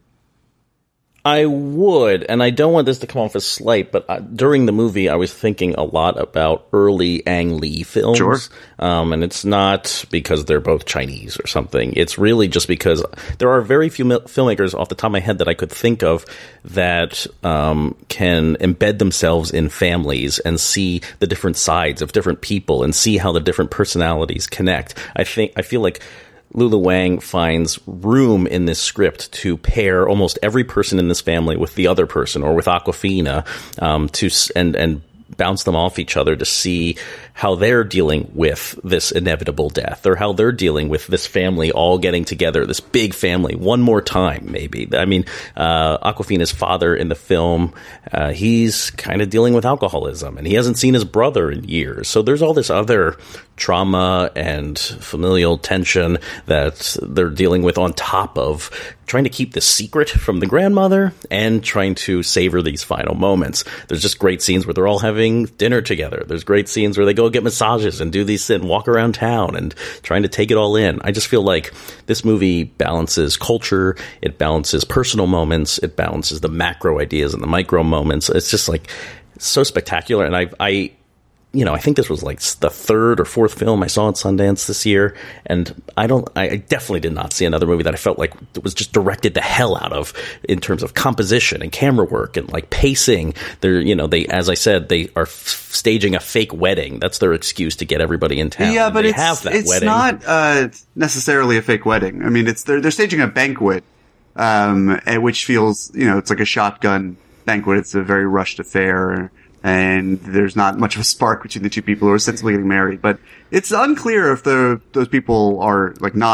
I would, and I don't want this to come off as slight, but uh, during the movie, I was thinking a lot about early Ang Lee films. Sure. Um, and it's not because they're both Chinese or something. It's really just because there are very few mil- filmmakers off the top of my head that I could think of that um, can embed themselves in families and see the different sides of different people and see how the different personalities connect. I think I feel like Lulu Wang finds room in this script to pair almost every person in this family with the other person, or with Awkwafina, um, to and and bounce them off each other to see how they're dealing with this inevitable death, or how they're dealing with this family all getting together, this big family, one more time, maybe. I mean, uh, Awkwafina's father in the film, uh, he's kind of dealing with alcoholism, and he hasn't seen his brother in years. So there's all this other trauma and familial tension that they're dealing with on top of trying to keep this secret from the grandmother and trying to savor these final moments. There's just great scenes where they're all having dinner together. There's great scenes where they go get massages and do these and walk around town and trying to take it all in. I just feel like this movie balances culture, it balances personal moments, it balances the macro ideas and the micro moments. It's just like so spectacular. And I, I, you know, I think this was like the third or fourth film I saw at Sundance this year, and I don't, I definitely did not see another movie that I felt like it was just directed the hell out of in terms of composition and camera work and like pacing. They're, you know, they, as I said, they are f- staging a fake wedding. That's their excuse to get everybody in town. Yeah, but they it's, have that it's wedding. not uh, necessarily a fake wedding. I mean, it's they're they're staging a banquet, um, which feels, you know, it's like a shotgun banquet. It's a very rushed affair. And there's not much of a spark between the two people who are ostensibly getting married. But it's unclear if the those people are like not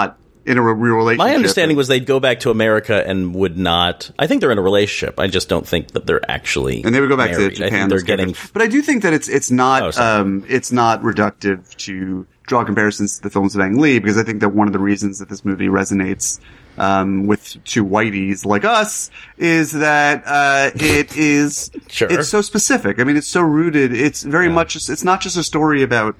in a real relationship. My understanding was they'd go back to America and would not. I think they're in a relationship. I just don't think that they're actually. And they would go back married. to Japan. I think they're getting. But I do think that it's it's not Oh, um it's not reductive to draw comparisons to the films of Ang Lee, because I think that one of the reasons that this movie resonates um with two whiteys like us is that uh it is Sure. it's so specific. I mean, it's so rooted. It's very Yeah. much. It's not just a story about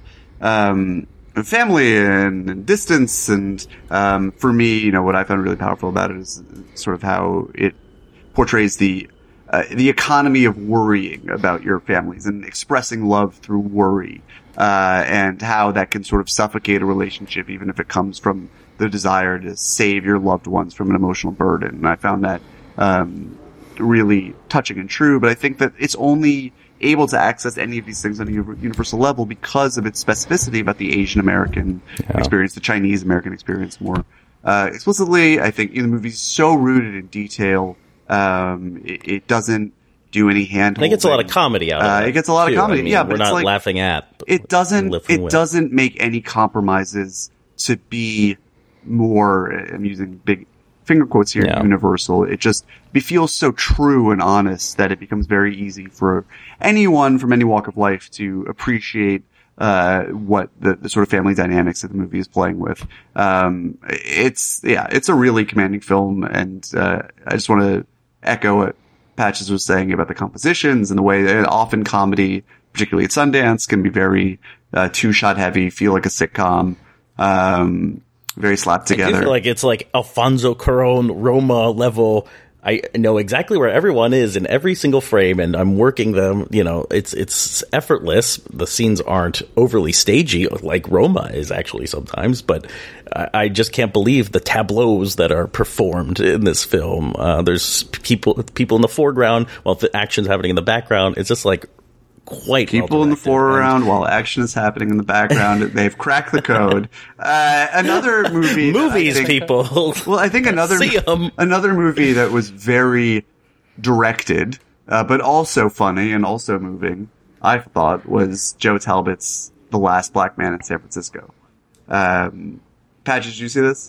um. family and, and distance, and um, for me, you know, what I found really powerful about it is sort of how it portrays the uh, the economy of worrying about your families and expressing love through worry, uh, and how that can sort of suffocate a relationship, even if it comes from the desire to save your loved ones from an emotional burden. And I found that um, really touching and true. But I think that it's only able to access any of these things on a universal level because of its specificity about the Asian American Yeah. experience, the Chinese American experience more uh, explicitly. I think, you know, the movie's so rooted in detail. Um, it, it doesn't do any hand. I think it's a lot of comedy out of Uh, it. it gets a lot too. of comedy. I mean, Yeah, we're but it's not like- laughing at. It doesn't. lifting It with. doesn't make any compromises to be more. I'm using big finger quotes here. Yeah. Universal. It just it feels so true and honest that it becomes very easy for anyone from any walk of life to appreciate uh what the, the sort of family dynamics that the movie is playing with. Um, it's yeah, it's a really commanding film, and uh, I just want to echo what Patches was saying about the compositions and the way that often comedy, particularly at Sundance, can be very uh, two-shot heavy, feel like a sitcom, um, very slapped I do together. feel like it's like Alfonso Cuarón, Roma level. I know exactly where everyone is in every single frame, and I'm working them. You know, it's it's effortless. The scenes aren't overly stagey like Roma is actually sometimes, but I, I just can't believe the tableaus that are performed in this film. Uh, there's people people in the foreground while the action's happening in the background. It's just like quite People in the well-directed. foreground while action is happening in the background. They've cracked the code. Uh, another movie. that I Movies, think- people. Well, I think another See 'em. another movie that was very directed, uh, but also funny and also moving, I thought, was Joe Talbot's The Last Black Man in San Francisco. Um, Patch, did you see this?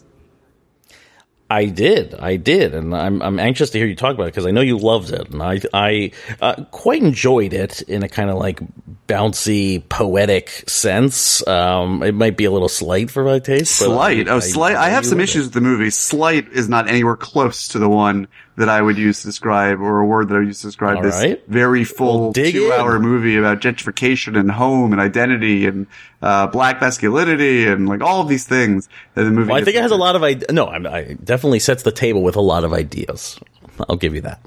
I did, I did, and I'm I'm anxious to hear you talk about it because I know you loved it, and I I uh, quite enjoyed it in a kind of like bouncy, poetic sense. Um, it might be a little slight for my taste. but Slight. I, Oh, slight. I have you some with issues it. with the movie. Slight is not anywhere close to the one that I would use to describe, or a word that I would use to describe All this right. very full Well, dig two-hour in. movie about gentrification and home and identity and uh, black masculinity and like all of these things that the movie. Well, I think it gets has a into. lot of ideas. No, I'm, I it definitely sets the table with a lot of ideas. I'll give you that.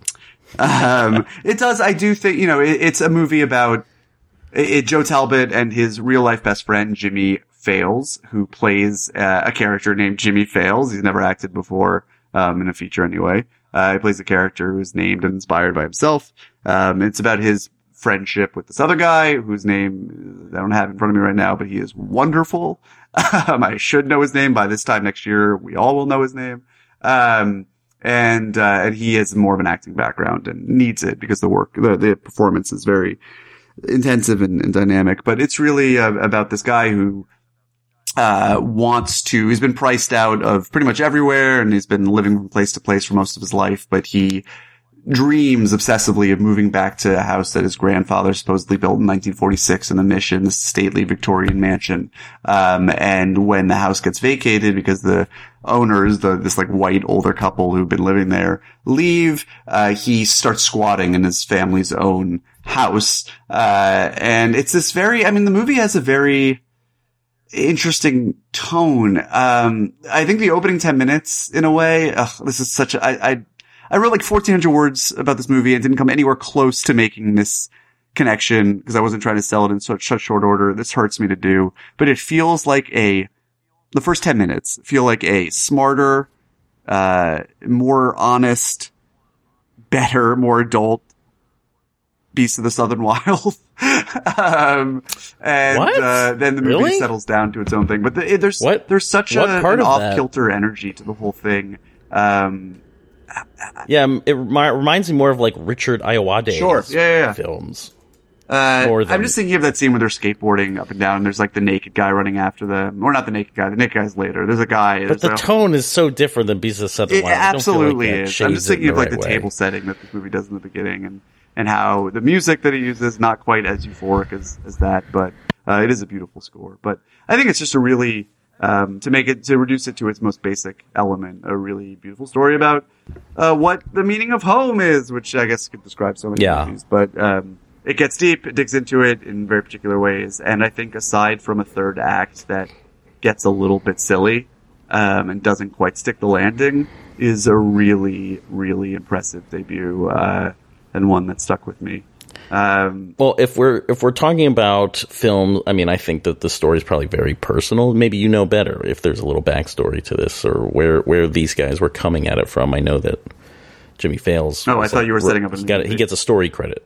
um, it does. I do think, you know, it, it's a movie about it, it, Joe Talbot and his real life best friend, Jimmy Fails, who plays uh, a character named Jimmy Fails. He's never acted before, um, in a feature anyway. Uh, he plays a character who's named and inspired by himself. Um, it's about his friendship with this other guy whose name I don't have in front of me right now, but he is wonderful. Um, I should know his name by this time next year. We all will know his name. Um, and, uh, and he has more of an acting background and needs it because the work, the, the performance is very intensive and, and dynamic. But it's really uh, about this guy who, uh, wants to, he's been priced out of pretty much everywhere and he's been living from place to place for most of his life, but he dreams obsessively of moving back to a house that his grandfather supposedly built in nineteen forty-six in the Mission, this stately Victorian mansion. Um, and when the house gets vacated because the owners, the, this like white older couple who've been living there leave, uh, he starts squatting in his family's own house. Uh, and it's this very, I mean, the movie has a very interesting tone. Um, I think the opening ten minutes in a way, ugh, this is such a, I, I, I wrote like fourteen hundred words about this movie and didn't come anywhere close to making this connection because I wasn't trying to sell it in such, such short order. This hurts me to do, but it feels like a, the first ten minutes feel like a smarter, uh, more honest, better, more adult Beast of the Southern Wild. um, and, What? uh, then the movie Really? settles down to its own thing, but the, it, there's, What? there's such What a, part an of that? off-kilter energy to the whole thing. Um, Yeah, um, it remi- reminds me more of like Richard Ayoade Sure. Yeah, yeah, yeah. films. Uh, More than- I'm just thinking of that scene where they're skateboarding up and down, and there's like the naked guy running after them. Or not the naked guy, the naked guy's later. There's a guy. But the a, tone is so different than Beasts of Southern It Wild. I don't feel like absolutely that is. shades I'm just it thinking in of like right the way. table setting that this movie does in the beginning, and, and how the music that he uses is not quite as euphoric as, as that, but uh, it is a beautiful score. But I think it's just a really, um, to make it, to reduce it to its most basic element, a really beautiful story about uh, what the meaning of home is, which I guess could describe so many Yeah. movies. But um, it gets deep, it digs into it in very particular ways, and I think aside from a third act that gets a little bit silly um, and doesn't quite stick the landing, is a really, really impressive debut uh, and one that stuck with me. Um, Well, if we're if we're talking about film, I mean, I think that the story is probably very personal. Maybe you know better if there's a little backstory to this, or where where these guys were coming at it from. I know that Jimmy Fails. Oh, I was thought you were setting up a He, got, movie. he gets a story credit.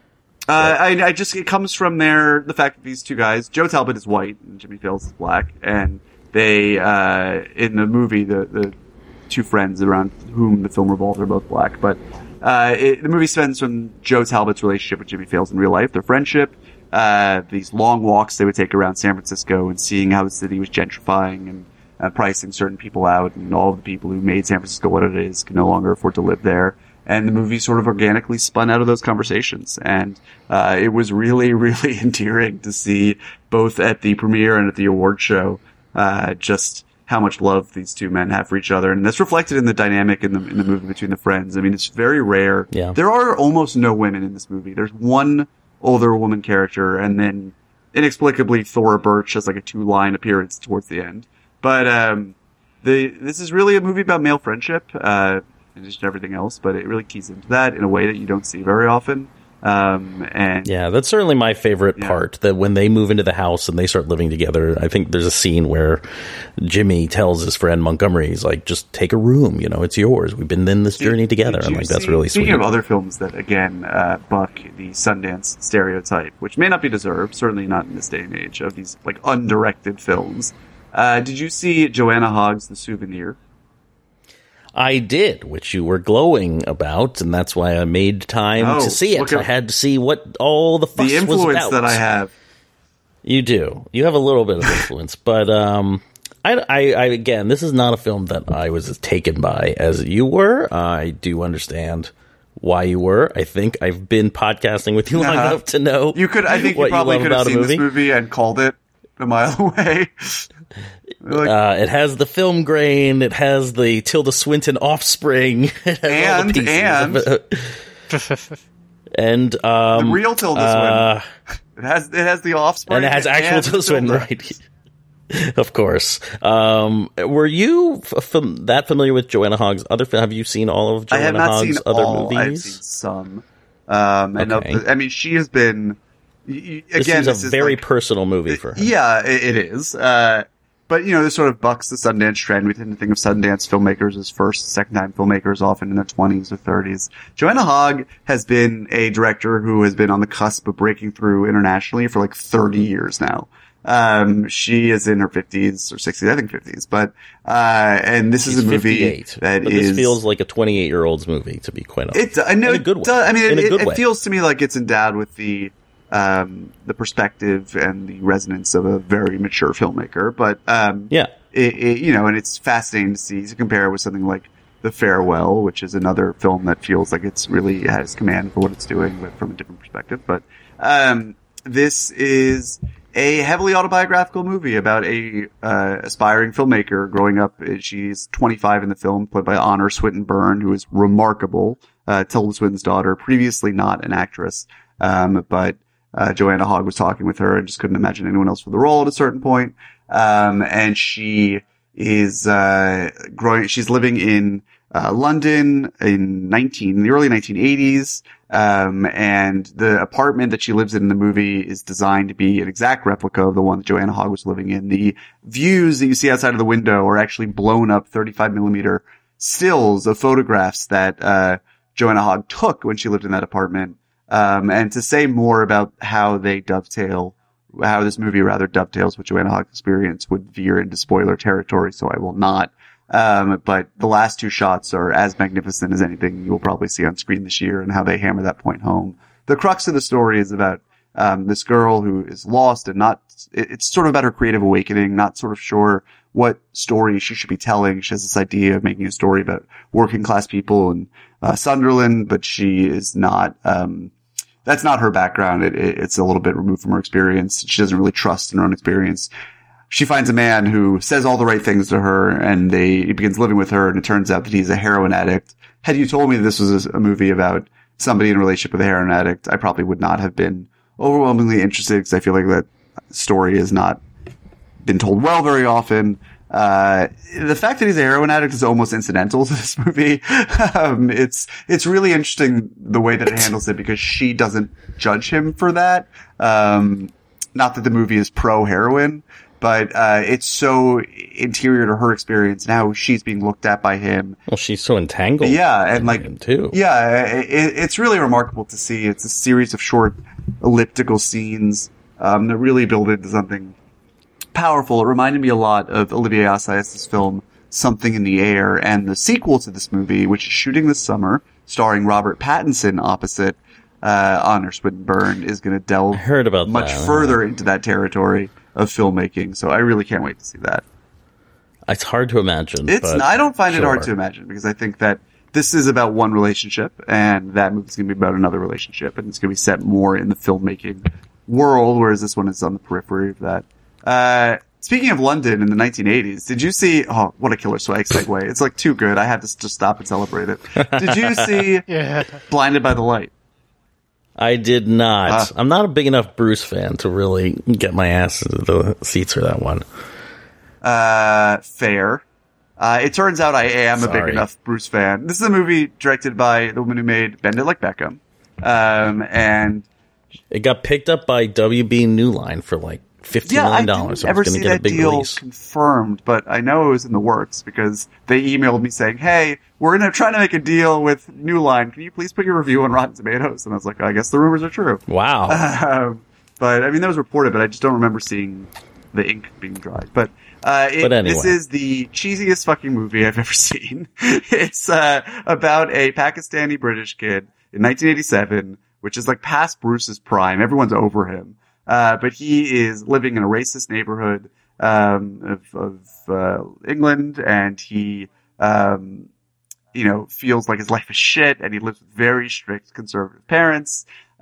Uh, I, I just, it comes from there, the fact that these two guys, Joe Talbot is white and Jimmy Fails is black, and they, uh, in the movie, the, the two friends around whom the film revolves are both black, but, uh, it, the movie spends from Joe Talbot's relationship with Jimmy Fails in real life, their friendship, uh, these long walks they would take around San Francisco and seeing how the city was gentrifying and, uh, pricing certain people out, and all of the people who made San Francisco what it is can no longer afford to live there. And the movie sort of organically spun out of those conversations. And uh, it was really, really endearing to see, both at the premiere and at the award show, uh, just how much love these two men have for each other. And that's reflected in the dynamic in the, in the movie between the friends. I mean, it's very rare. Yeah. There are almost no women in this movie. There's one older woman character, and then inexplicably Thora Birch has like a two-line appearance towards the end. But um, the this is really a movie about male friendship. Uh, in addition to everything else, but it really keys into that in a way that you don't see very often. Um, and Yeah, that's certainly my favorite Yeah. part, that when they move into the house and they start living together, I think there's a scene where Jimmy tells his friend Montgomery, he's like, just take a room, you know, it's yours. We've been in this journey together. Did I'm you like, that's see- really speaking sweet. of other films that, again, uh, buck the Sundance stereotype, which may not be deserved, certainly not in this day and age, of these, like, undirected films. Uh, did you see Joanna Hogg's The Souvenir? I did, which you were glowing about, and that's why I made time Oh, to see look it. at- I had to see what all the fuss The influence was about. that I have. You do. You have a little bit of influence, but um, I, I, I again, this is not a film that I was as taken by as you were. I do understand why you were. I think I've been podcasting with you long Uh-huh. enough to know You could, I think you what probably love could have about a seen movie. this movie and called it a mile away. Like, Uh, it has the film grain. It has the Tilda Swinton offspring. It has all And- the pieces. and the um, real Tilda uh, Swinton. It has, it has the offspring. and it has actual and Tilda Swinton, Tilda. right? Of course. Um, were you f- fam- that familiar with Joanna Hogg's other? fi- Have you seen all of I have Joanna not Hogg's seen other all. I've movies? seen some. Um, and of Okay. the, I mean, she has been. y- y- This Again, is a this is very like, personal movie for her. Yeah, it, it is. Uh, but you know, this sort of bucks the Sundance trend. We tend to think of Sundance filmmakers as first, second-time filmmakers, often in their twenties or thirties. Joanna Hogg has been a director who has been on the cusp of breaking through internationally for like thirty years now. Um, she is in her fifties or sixties, I think fifties, but, uh, and this She's is a movie fifty-eight, that but is. this feels like a twenty-eight-year-old's movie, to be quite honest. It, I know, in a good it way. does- I mean, in it, a good it, way. it feels to me like it's endowed with the, um, the perspective and the resonance of a very mature filmmaker. But, um, Yeah. it, it, you know, and it's fascinating to see, to compare it with something like The Farewell, which is another film that feels like it's really has command for what it's doing, but from a different perspective. But, um, this is a heavily autobiographical movie about a uh, aspiring filmmaker growing up. She's twenty-five in the film, played by Honor Swinton Byrne, who is remarkable. Uh, Tilda Swinton's daughter, previously not an actress, um, but uh, Joanna Hogg was talking with her and just couldn't imagine anyone else for the role at a certain point. Um, and she is uh, growing. She's living in uh, London in nineteen in the early nineteen eighties. Um, and the apartment that she lives in in the movie is designed to be an exact replica of the one that Joanna Hogg was living in. The views that you see outside of the window are actually blown up thirty-five millimeter stills of photographs that, uh, Joanna Hogg took when she lived in that apartment. Um, and to say more about how they dovetail, how this movie rather dovetails with Joanna Hogg's experience would veer into spoiler territory, so I will not. Um, but the last two shots are as magnificent as anything you will probably see on screen this year and how they hammer that point home. The crux of the story is about, um, this girl who is lost and not, it, it's sort of about her creative awakening, not sort of sure what story she should be telling. She has this idea of making a story about working class people in uh, Sunderland, but she is not, um, that's not her background. It, it, it's a little bit removed from her experience. She doesn't really trust in her own experience. She finds a man who says all the right things to her, and they, he begins living with her, and it turns out that he's a heroin addict. Had you told me this was a movie about somebody in a relationship with a heroin addict, I probably would not have been overwhelmingly interested, because I feel like that story has not been told well very often. Uh, the fact that he's a heroin addict is almost incidental to this movie. um, it's, it's really interesting the way that it handles it, because she doesn't judge him for that. Um, not that the movie is pro heroin, but, uh, it's so interior to her experience and how she's being looked at by him. Well, she's so entangled. Yeah. And like, him too. Yeah. It, it's really remarkable to see. It's a series of short elliptical scenes, um, that really build into something powerful. It reminded me a lot of Olivier Assayas's film Something in the Air, and the sequel to this movie, which is shooting this summer, starring Robert Pattinson opposite uh Honor Swinburne, is going to delve I heard about much that. further into that territory of filmmaking. So I really can't wait to see that. It's hard to imagine. It's but I don't find sure. it hard to imagine, because I think that this is about one relationship, and that movie's going to be about another relationship, and it's going to be set more in the filmmaking world, whereas this one is on the periphery of that. Uh, speaking of London in the nineteen eighties, did you see, oh, what a killer swag segue. It's like too good. I had to just stop and celebrate it. Did you see Yeah. Blinded by the Light? I did not. Uh, I'm not a big enough Bruce fan to really get my ass into the seats for that one. Uh, fair. Uh, it turns out I am Sorry. a big enough Bruce fan. This is a movie directed by the woman who made Bend It Like Beckham. Um, and It got picked up by W B New Line for like fifteen yeah, million I dollars. didn't So ever it's going see to get a that big deal release. confirmed, but I know it was in the works, because they emailed me saying, "Hey, we're gonna try to make a deal with New Line. Can you please put your review on Rotten Tomatoes?" And I was like, "I guess the rumors are true." Wow. Um, but I mean, that was reported, but I just don't remember seeing the ink being dried. But uh, it, But anyway. this is the cheesiest fucking movie I've ever seen. It's uh, about a Pakistani British kid in nineteen eighty-seven, which is like past Bruce's prime. Everyone's over him. Uh, but he is living in a racist neighborhood, um, of, of, uh, England, and he, um, you know, feels like his life is shit, and he lives with very strict conservative parents, uh,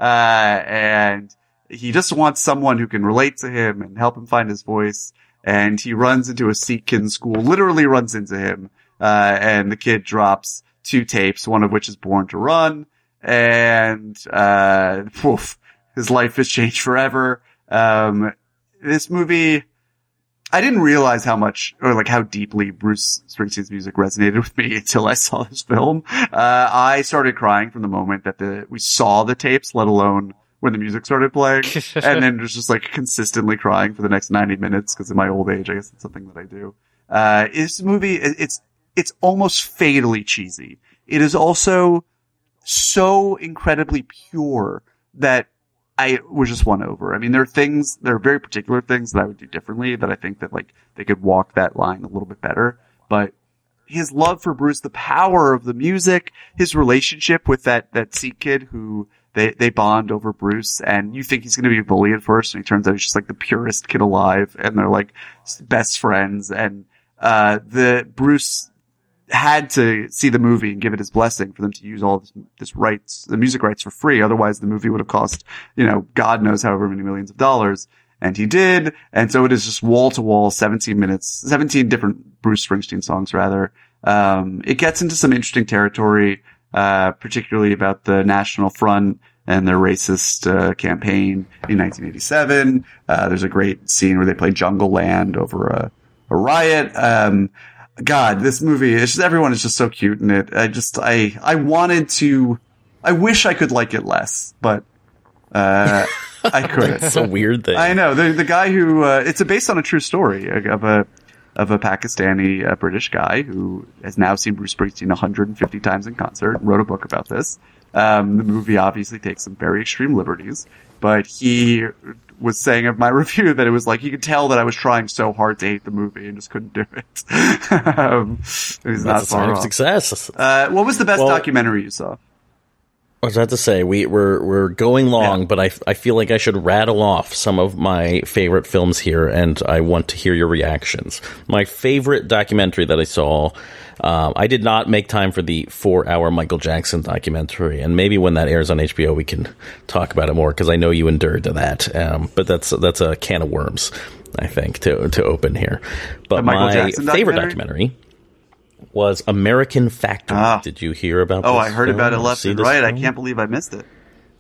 and he just wants someone who can relate to him and help him find his voice, and he runs into a Sikh school, literally runs into him, uh, and the kid drops two tapes, one of which is Born to Run, and, uh, poof. His life has changed forever. Um, this movie, I didn't realize how much, or like how deeply Bruce Springsteen's music resonated with me until I saw this film. Uh, I started crying from the moment that the, we saw the tapes, let alone when the music started playing. And then was just like consistently crying for the next ninety minutes, because in my old age, I guess it's something that I do. Uh, this movie, it's, it's almost fatally cheesy. It is also so incredibly pure that I was just won over. I mean, there are things, there are very particular things that I would do differently, that I think that like they could walk that line a little bit better. But his love for Bruce, the power of the music, his relationship with that, that Sikh kid who they, they bond over Bruce, and you think he's going to be a bully at first, and he turns out he's just like the purest kid alive, and they're like best friends. And, uh, the Bruce had to see the movie and give it his blessing for them to use all this, this rights, the music rights for free. Otherwise the movie would have cost, you know, God knows however many millions of dollars. And he did. And so it is just wall to wall, seventeen minutes, seventeen different Bruce Springsteen songs rather. Um, it gets into some interesting territory, uh, particularly about the National Front and their racist, uh, campaign in nineteen eighty-seven. Uh, there's a great scene where they play Jungle Land over a, a riot. Um, God, this movie, it's just, everyone is just so cute in it. I just, I, I wanted to, I wish I could like it less, but, uh, I couldn't. It's a weird thing. I know. The, the guy who, uh, it's a, based on a true story of a, of a Pakistani, uh, British guy who has now seen Bruce Springsteen one hundred fifty times in concert, wrote a book about this. Um, the movie obviously takes some very extreme liberties, but he was saying of my review that it was like, you could tell that I was trying so hard to hate the movie and just couldn't do it. um, he's not That's a sign far of off. success. Uh, what was the best Well- documentary you saw? I was about to say, we, we're we're going long, Yeah. but I, I feel like I should rattle off some of my favorite films here, and I want to hear your reactions. My favorite documentary that I saw, um, I did not make time for the four-hour Michael Jackson documentary, and maybe when that airs on H B O, we can talk about it more, because I know you endured to that. Um, but that's that's a can of worms, I think, to to open here. But my Jackson favorite documentary? documentary was American Factory. Ah. Did you hear about this? Oh, I heard film about it or left see and this right. I film? can't believe I missed it.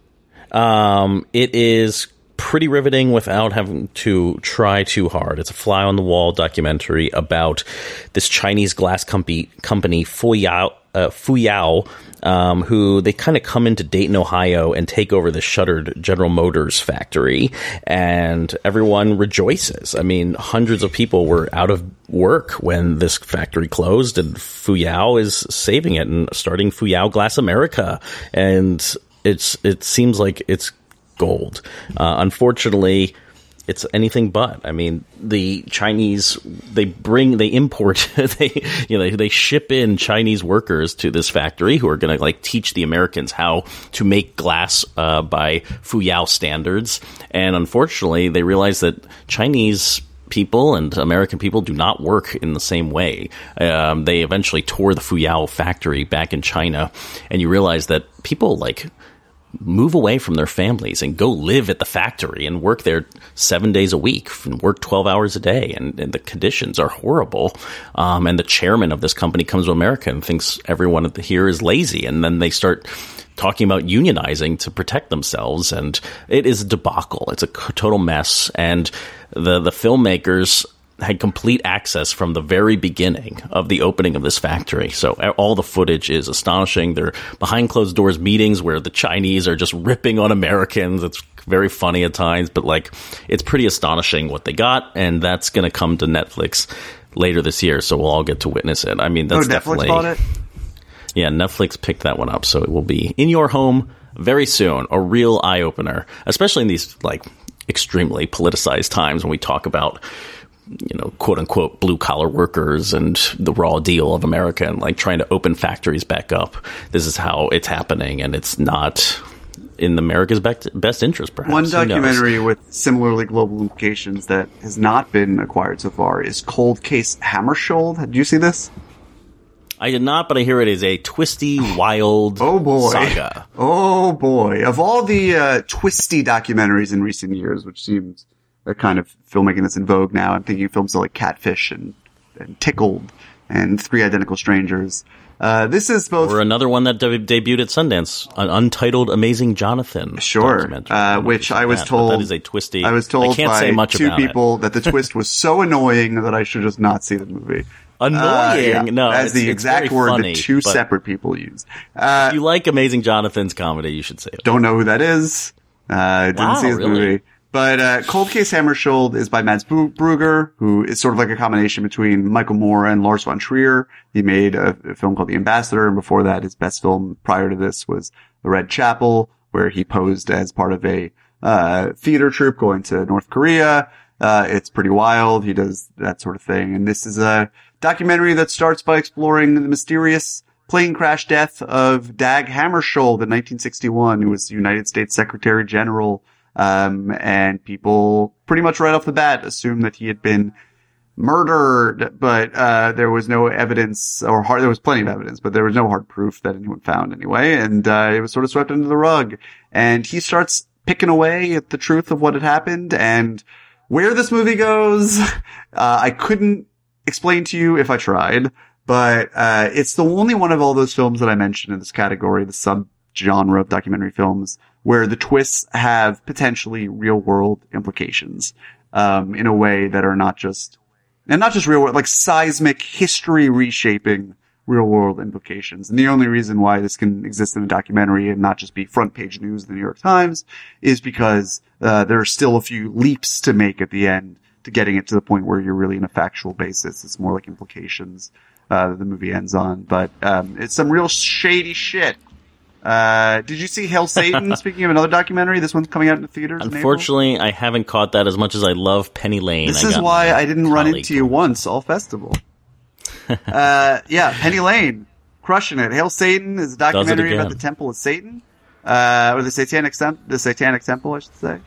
Um, it is pretty riveting without having to try too hard. It's a fly on the wall documentary about this Chinese glass company, company Fuyao, uh, Fuyao, um, who they kind of come into Dayton, Ohio, and take over the shuttered General Motors factory, and everyone rejoices. I mean, hundreds of people were out of work when this factory closed, and Fuyao is saving it and starting Fuyao Glass America, and it's it seems like it's gold. Uh, unfortunately, it's anything but. I mean, the Chinese, they bring, they import, they, you know, they ship in Chinese workers to this factory who are going to like teach the Americans how to make glass uh, by Fuyao standards. And unfortunately, they realize that Chinese people and American people do not work in the same way. Um, they eventually tore the Fuyao factory back in China, and you realize that people like move away from their families and go live at the factory and work there seven days a week and work twelve hours a day. And, and the conditions are horrible. Um, and the chairman of this company comes to America and thinks everyone here is lazy. And then they start talking about unionizing to protect themselves. And it is a debacle. It's a total mess. And the, the filmmakers had complete access from the very beginning of the opening of this factory. So all the footage is astonishing. They're behind closed doors meetings where the Chinese are just ripping on Americans. It's very funny at times, but like, it's pretty astonishing what they got. And that's going to come to Netflix later this year. So we'll all get to witness it. I mean, that's oh, Netflix definitely, bought it? Yeah, Netflix picked that one up. So it will be in your home very soon. A real eye opener, especially in these like extremely politicized times when we talk about, you know, quote unquote, blue collar workers and the raw deal of America and like trying to open factories back up. This is how it's happening, and it's not in America's best, best interest, perhaps. One documentary with similarly global implications that has not been acquired so far is Cold Case Hammarskjöld. Did you see this? I did not, but I hear it is a twisty, wild oh boy. saga. Oh boy. Of all the uh, twisty documentaries in recent years, which seems a kind of filmmaking that's in vogue now, I'm thinking of films like Catfish and, and Tickled and Three Identical Strangers. Uh, this is both... Or another one that de- debuted at Sundance, an untitled Amazing Jonathan. Sure, uh, which I was that, told... That is a twisty... I was told I can't by say much two about people it. that the twist was so annoying that I should just not see the movie. Annoying? Uh, yeah, no, as it's, the it's exact very word funny, that two but separate people use. Uh, if you like Amazing Jonathan's comedy, you should say it. Don't know who that is. Uh, didn't Wow, see his really? movie. But uh, Cold Case Hammarskjöld is by Mads Brugger, who is sort of like a combination between Michael Moore and Lars von Trier. He made a, a film called The Ambassador, and before that, his best film prior to this was The Red Chapel, where he posed as part of a uh theater troupe going to North Korea. Uh It's pretty wild. He does that sort of thing. And this is a documentary that starts by exploring the mysterious plane crash death of Dag Hammarskjöld in nineteen sixty-one, who was the United States Secretary General. Um, and people pretty much right off the bat assumed that he had been murdered, but, uh, there was no evidence or hard, there was plenty of evidence, but there was no hard proof that anyone found anyway. And, uh, it was sort of swept under the rug. And he starts picking away at the truth of what had happened and where this movie goes. Uh, I couldn't explain to you if I tried, but, uh, it's the only one of all those films that I mentioned in this category, the sub-genre of documentary films, where the twists have potentially real world implications, um, in a way that are not just, and not just real world, like seismic history reshaping real world implications. And the only reason why this can exist in a documentary and not just be front page news in the New York Times is because, uh, there are still a few leaps to make at the end to getting it to the point where you're really in a factual basis. It's more like implications, uh, that the movie ends on. But, um, it's some real shady shit. Uh, did you see Hail Satan? Speaking of another documentary, this one's coming out in the theaters. Unfortunately, in I haven't caught that as much as I love Penny Lane. This I is why I didn't run into you on. once all festival. uh, yeah, Penny Lane, crushing it. Hail Satan is a documentary again. about the Temple of Satan. uh, or the Satanic Sem- the Satanic Temple, I should say,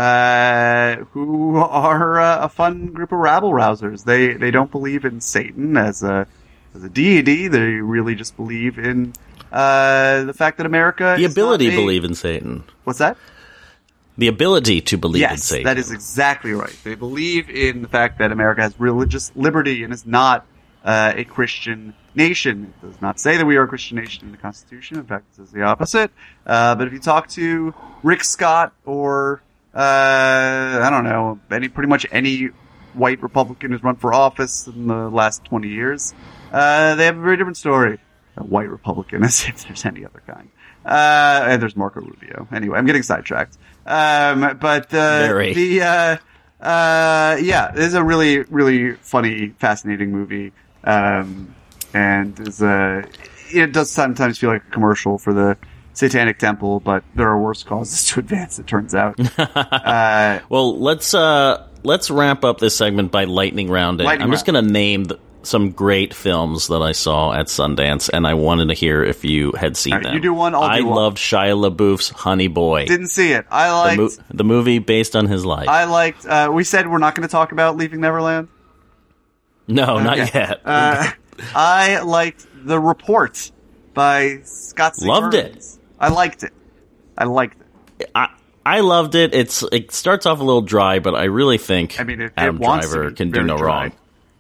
uh, who are uh, a fun group of rabble rousers. They they don't believe in Satan as a as a deity. They really just believe in uh, the fact that America the is ability not to a- believe in Satan. What's that? The ability to believe in Yes, Satan. that is exactly right. They believe in the fact that America has religious liberty and is not uh, a Christian nation. It does not say that we are a Christian nation in the Constitution. In fact, it says the opposite. Uh, but if you talk to Rick Scott or, uh, I don't know, any pretty much any white Republican who's run for office in the last twenty years, uh, they have a very different story. A white Republican, as if there's any other kind. Uh, and there's Marco Rubio. Anyway, I'm getting sidetracked. Um, but, uh, Very. the, uh, uh, yeah, this is a really, really funny, fascinating movie. Um, and is, uh, it does sometimes feel like a commercial for the Satanic Temple, but there are worse causes to advance, it turns out. uh, Well, let's uh, let's wrap up this segment by lightning rounding. Lightning I'm just round. going to name the, some great films that I saw at Sundance, and I wanted to hear if you had seen All right, them. you do one, I'll I do one. loved Shia LaBeouf's Honey Boy, didn't see it. I the, liked, mo- the movie based on his life. I liked, uh, we said we're not going to talk about Leaving Neverland. no, not Okay. yet. Uh, I liked The Report by Scott C. Loved it. Burns. I liked it. I liked it. I I loved it. It's it starts off a little dry, but I really think I mean, it- it Adam wants to Driver be can do very no dry. wrong.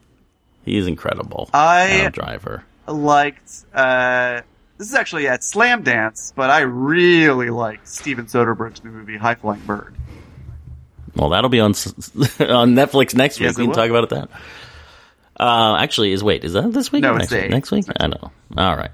He is incredible. I- Adam Driver. Liked, uh, this is actually at Slam Dance, but I really liked Steven Soderbergh's new movie, High Flying Bird. Well, that'll be on s- on Netflix next Yes, week. We it can will. talk about it then. Uh, actually, is wait, is that this week? No, or it's next the week? eighth. Next week? I know. All right.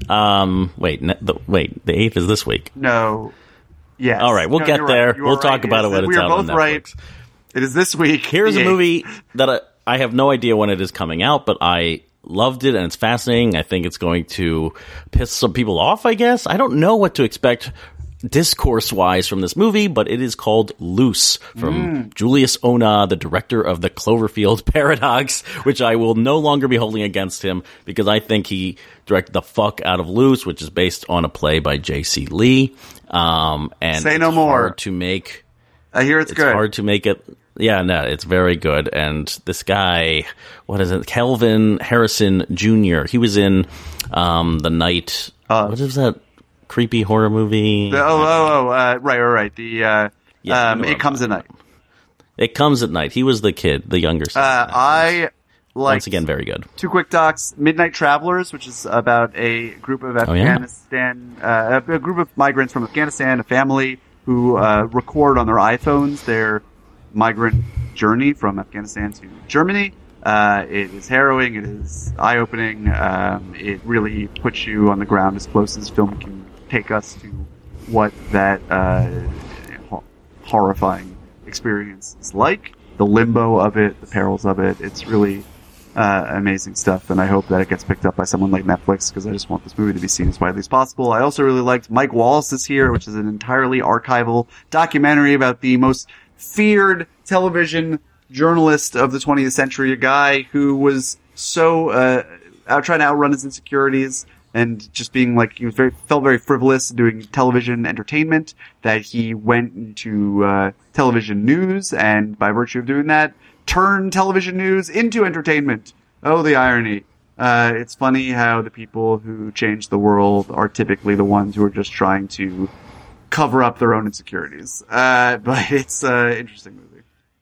Um, wait, ne- the, wait, the eighth is this week. No. Yes. All right, we'll No, get you're there. right. You We'll are talk right. about it Yes, when we it's are out both on right. Netflix. It is this week. Here's the a eighth. movie that I, I have no idea when it is coming out, but I loved it and it's fascinating. I think it's going to piss some people off, I guess. I don't know what to expect discourse-wise from this movie, but it is called Loose from Mm. Julius Ona, the director of the Cloverfield Paradox, which I will no longer be holding against him because I think he directed the fuck out of Loose, which is based on a play by J C Lee. Um, and Say no it's more. hard to make... I hear it's, It's good. hard to make it. Yeah, no, it's very good. And this guy, what is it? Kelvin Harrison Junior He was in um, The Night. Uh, what is that creepy horror movie? The- oh, oh, oh, uh, right, right, right. The, uh, Yeah, you um, know what It I'm Comes at talking Night. It Comes at Night. He was the kid, the younger son. Uh, I liked, Once again, very good. two quick docs. Midnight Travelers, which is about a group of Oh, yeah? Afghanistan, uh, a group of migrants from Afghanistan, a family who uh, record on their iPhones their migrant journey from Afghanistan to Germany. Uh, it is harrowing. It is eye-opening. Um, it really puts you on the ground as close as film can take us to what that uh, ho- horrifying experience is like. The limbo of it, the perils of it. It's really uh, amazing stuff, and I hope that it gets picked up by someone like Netflix because I just want this movie to be seen as widely as possible. I also really liked Mike Wallace is Here, which is an entirely archival documentary about the most feared television journalist of the twentieth century, a guy who was so uh, out trying to outrun his insecurities and just being like he was very felt very frivolous doing television entertainment that he went into uh, television news, and by virtue of doing that, turned television news into entertainment. Oh, the irony. Uh, it's funny how the people who change the world are typically the ones who are just trying to cover up their own insecurities. Uh, but it's an interesting movie.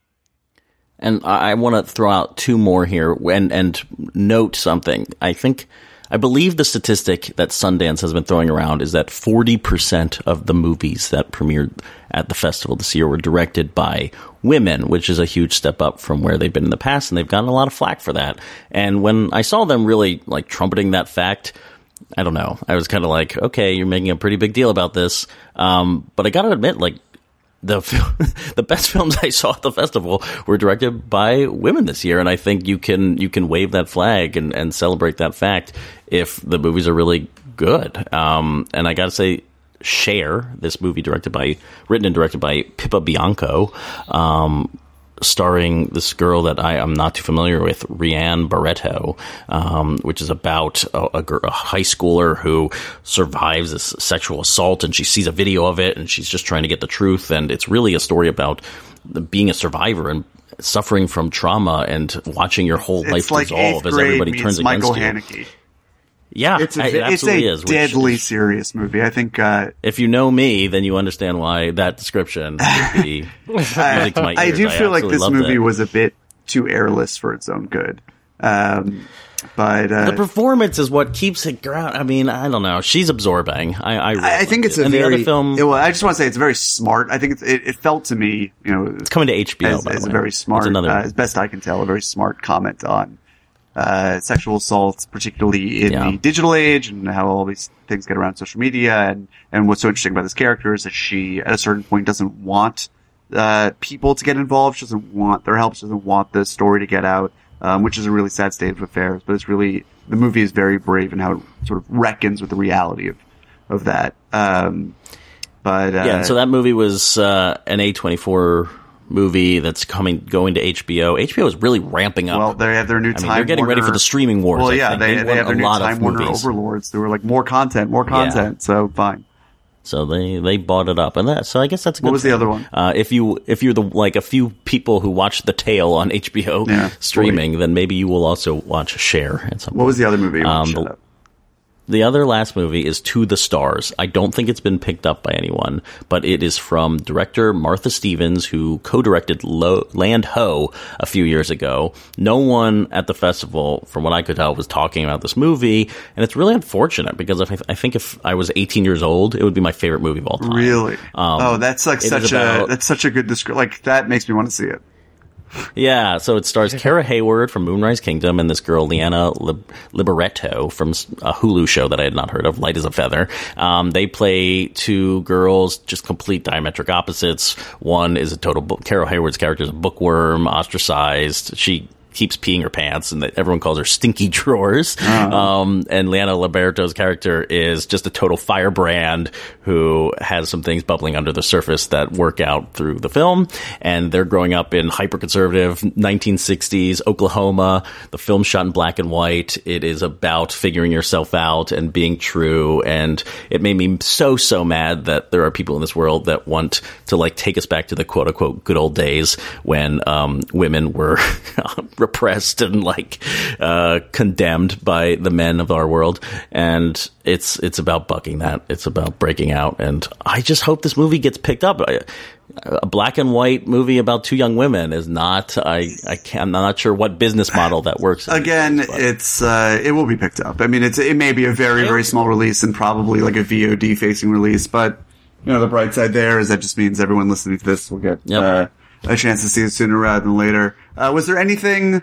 And I, I want to throw out two more here and, and note something. I think, I believe the statistic that Sundance has been throwing around is that forty percent of the movies that premiered at the festival this year were directed by women, which is a huge step up from where they've been in the past, and they've gotten a lot of flack for that. And when I saw them really like trumpeting that fact, I don't know. I was kind of like, okay, you're making a pretty big deal about this. Um, but I got to admit, like, the the best films I saw at the festival were directed by women this year, and I think you can you can wave that flag and, and celebrate that fact if the movies are really good. Um, and I got to say, Cher, this movie directed by written and directed by Pippa Bianco, um, starring this girl that I am not too familiar with, Rianne Barreto, um, which is about a, a, a high schooler who survives this sexual assault, and she sees a video of it, and she's just trying to get the truth. And it's really a story about the, being a survivor and suffering from trauma and watching your whole it's life like dissolve as everybody turns Michael against you. Haneke. Yeah, it's a, it it's absolutely a is. deadly is, serious movie. I think uh, if you know me, then you understand why that description would be music to my ears. I do feel I like this movie it. was a bit too airless for its own good. Um, but uh, the performance is what keeps it ground. I mean, I don't know. She's absorbing. I I, really I think it's it. a and very. The other film, it, well, I just want to say it's very smart. I think it's, it, it felt to me, you know, it's coming to H B O. As, by as the a way. very smart, another, uh, as best I can tell, a very smart comment on uh, sexual assaults, particularly in yeah. the digital age, and how all these things get around social media. And and what's so interesting about this character is that she, at a certain point, doesn't want uh, people to get involved. She doesn't want their help. She doesn't want the story to get out. Um, which is a really sad state of affairs, but it's really, the movie is very brave in how it sort of reckons with the reality of, of that. Um, but, uh, yeah, so that movie was, uh, an A twenty-four movie that's coming, going to H B O. H B O is really ramping up. Well, they have their new I Time mean, they're getting Warner, ready for the streaming wars. Well, I yeah, think. they, they, they have their new Time Warner movies. overlords. They were like, more content, more content, yeah. So fine. So they, they bought it up, and that. So I guess that's a good. What was thing. the other one? Uh, if you if you're the like a few people who watch The Tale on H B O yeah, streaming, boy. then maybe you will also watch Cher at some point. What was the other movie? Um, Shut the, up. the other last movie is To the Stars. I don't think it's been picked up by anyone, but it is from director Martha Stevens, who co-directed Lo- Land Ho a few years ago. No one at the festival, from what I could tell, was talking about this movie, and it's really unfortunate because if I, I think if I was eighteen years old, it would be my favorite movie of all time. Really? Um, oh, that's like such about, a that's such a good description. Like that makes me want to see it. Yeah, so it stars Kara Hayward from Moonrise Kingdom and this girl, Liana Lib- Liberetto, from a Hulu show that I had not heard of, Light as a Feather. Um, they play two girls, just complete diametric opposites. One is a total book. Kara Hayward's character is a bookworm, ostracized. She keeps peeing her pants, and everyone calls her Stinky Drawers. Uh-huh. Um, and Liana Liberto's character is just a total firebrand who has some things bubbling under the surface that work out through the film. And they're growing up in hyper-conservative nineteen sixties Oklahoma. The film's shot in black and white. It is about figuring yourself out and being true. And it made me so, so mad that there are people in this world that want to like take us back to the quote-unquote good old days when um, women were repressed and like uh condemned by the men of our world, and it's it's about bucking that. It's about breaking out, and I just hope this movie gets picked up. A black and white movie about two young women is not. I I can't. I'm not sure what business model that works. Again, these, it's uh it will be picked up. I mean, it's it may be a very very small release and probably like a V O D facing release, but you know the bright side there is that just means everyone listening to this will get yep. uh, a chance to see it sooner rather than later. Uh, was there anything?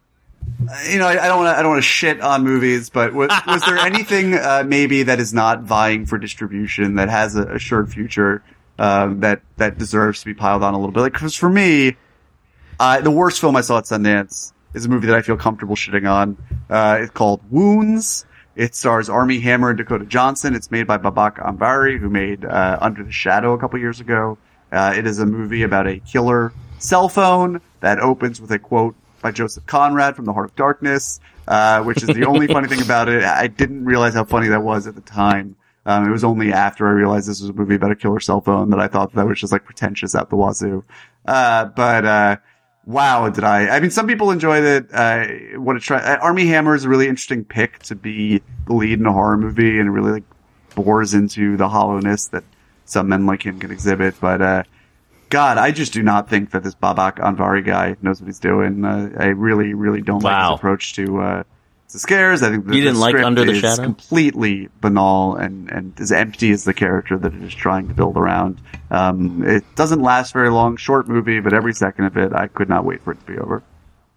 You know, I, I don't want to. I don't want to shit on movies, but was, was there anything uh, maybe that is not vying for distribution that has a assured future um, that that deserves to be piled on a little bit? Like, because for me, uh, the worst film I saw at Sundance is a movie that I feel comfortable shitting on. Uh, it's called Wounds. It stars Armie Hammer and Dakota Johnson. It's made by Babak Anvari, who made uh, Under the Shadow a couple years ago. Uh, it is a movie about a killer cell phone that opens with a quote by Joseph Conrad from The Heart of Darkness, uh, which is the only funny thing about it. I didn't realize how funny that was at the time. Um, it was only after I realized this was a movie about a killer cell phone that I thought that was just like pretentious out the wazoo. Uh, but, uh, wow, did I, I mean, some people enjoyed it. Uh, what it try, uh, Armie Hammer is a really interesting pick to be the lead in a horror movie, and it really like bores into the hollowness that some men like him can exhibit. But, uh, God, I just do not think that this Babak Anvari guy knows what he's doing. Uh, I really, really don't wow. like his approach to, uh, to scares. I think the, you didn't the like script Under the is Shadow? Completely banal and, and as empty as the character that it is trying to build around. Um, it doesn't last very long, short movie, but every second of it, I could not wait for it to be over.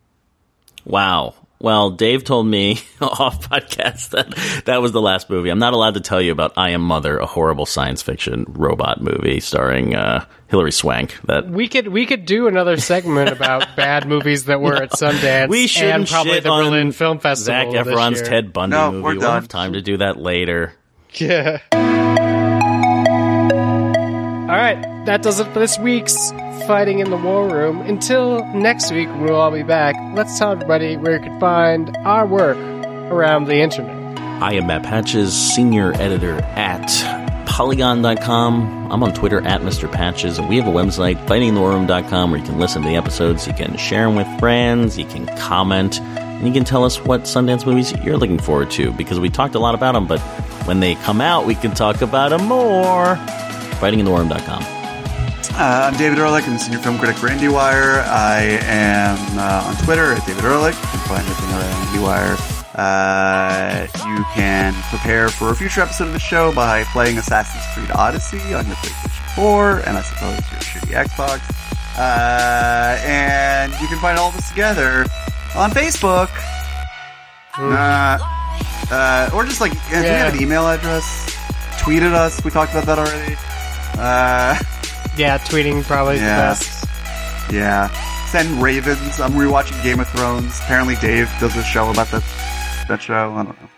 Wow. Well, Dave told me off podcast that that was the last movie. I'm not allowed to tell you about I Am Mother, a horrible science fiction robot movie starring uh, Hilary Swank. That we could we could do another segment about bad movies that were no, at Sundance. We shouldn't and probably shit the on Berlin Film Festival. Zac Efron's this year. Ted Bundy no, movie. We're we'll done. have time to do that later. Yeah. All right. that does it for this week's Fighting in the War Room. Until next week, we'll all be back. Let's tell everybody where you can find our work around the internet. I am Matt Patches, senior editor at Polygon dot com. I'm on Twitter at Mister Patches, and we have a website, fighting in the war room dot com, where you can listen to the episodes, you can share them with friends, you can comment, and you can tell us what Sundance movies you're looking forward to, because we talked a lot about them, but when they come out, we can talk about them more. fighting in the war room dot com. Uh, I'm David Ehrlich, I'm the senior film critic for IndieWire. I am uh, on Twitter at David Ehrlich. You can find everything around IndieWire. Uh, you can prepare for a future episode of the show by playing Assassin's Creed Odyssey on your PlayStation four, and I suppose your shitty Xbox. Uh, and you can find all of us together on Facebook. Uh, uh, or just like, yeah. Do we have an email address? Tweet at us. We talked about that already. Uh, yeah, tweeting probably yeah. the best. Yeah. Send ravens. I'm rewatching Game of Thrones. Apparently Dave does a show about that, that show. I don't know.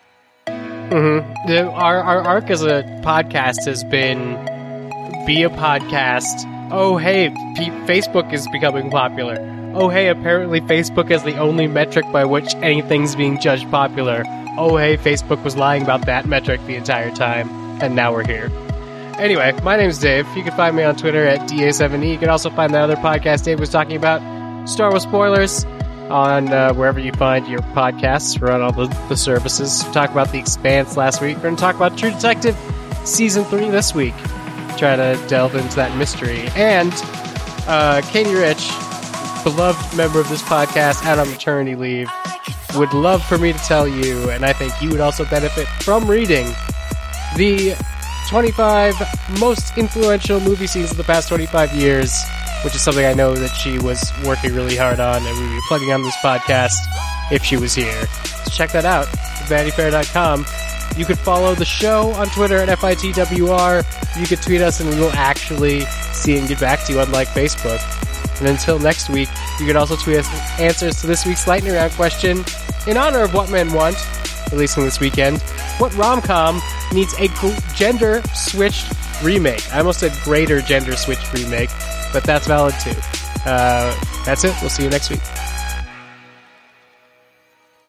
Mm-hmm. The, our, our arc as a podcast has been be a podcast. Oh, hey, P- Facebook is becoming popular. Oh, hey, apparently Facebook is the only metric by which anything's being judged popular. Oh, hey, Facebook was lying about that metric the entire time, and now we're here. Anyway, my name's Dave. You can find me on Twitter at D A seven E. You can also find that other podcast Dave was talking about, Star Wars Spoilers, on uh, wherever you find your podcasts. We're on all the, the services. We talked about The Expanse last week. We're going to talk about True Detective Season three this week. Try to delve into that mystery. And uh, Katie Rich, beloved member of this podcast, out on maternity leave, would love for me to tell you, and I think you would also benefit from reading, the twenty-five most influential movie scenes of the past twenty-five years, which is something I know that she was working really hard on and we would be plugging on this podcast if she was here. So check that out at vanity fair dot com. You could follow the show on Twitter at F I T W R. You could tweet us and we will actually see and get back to you, unlike Facebook. And until next week, you can also tweet us answers to this week's lightning round question in honor of What Men Want, releasing this weekend. What rom-com needs a gender-switched remake? I almost said greater gender-switched remake, but that's valid too. Uh, that's it. We'll see you next week.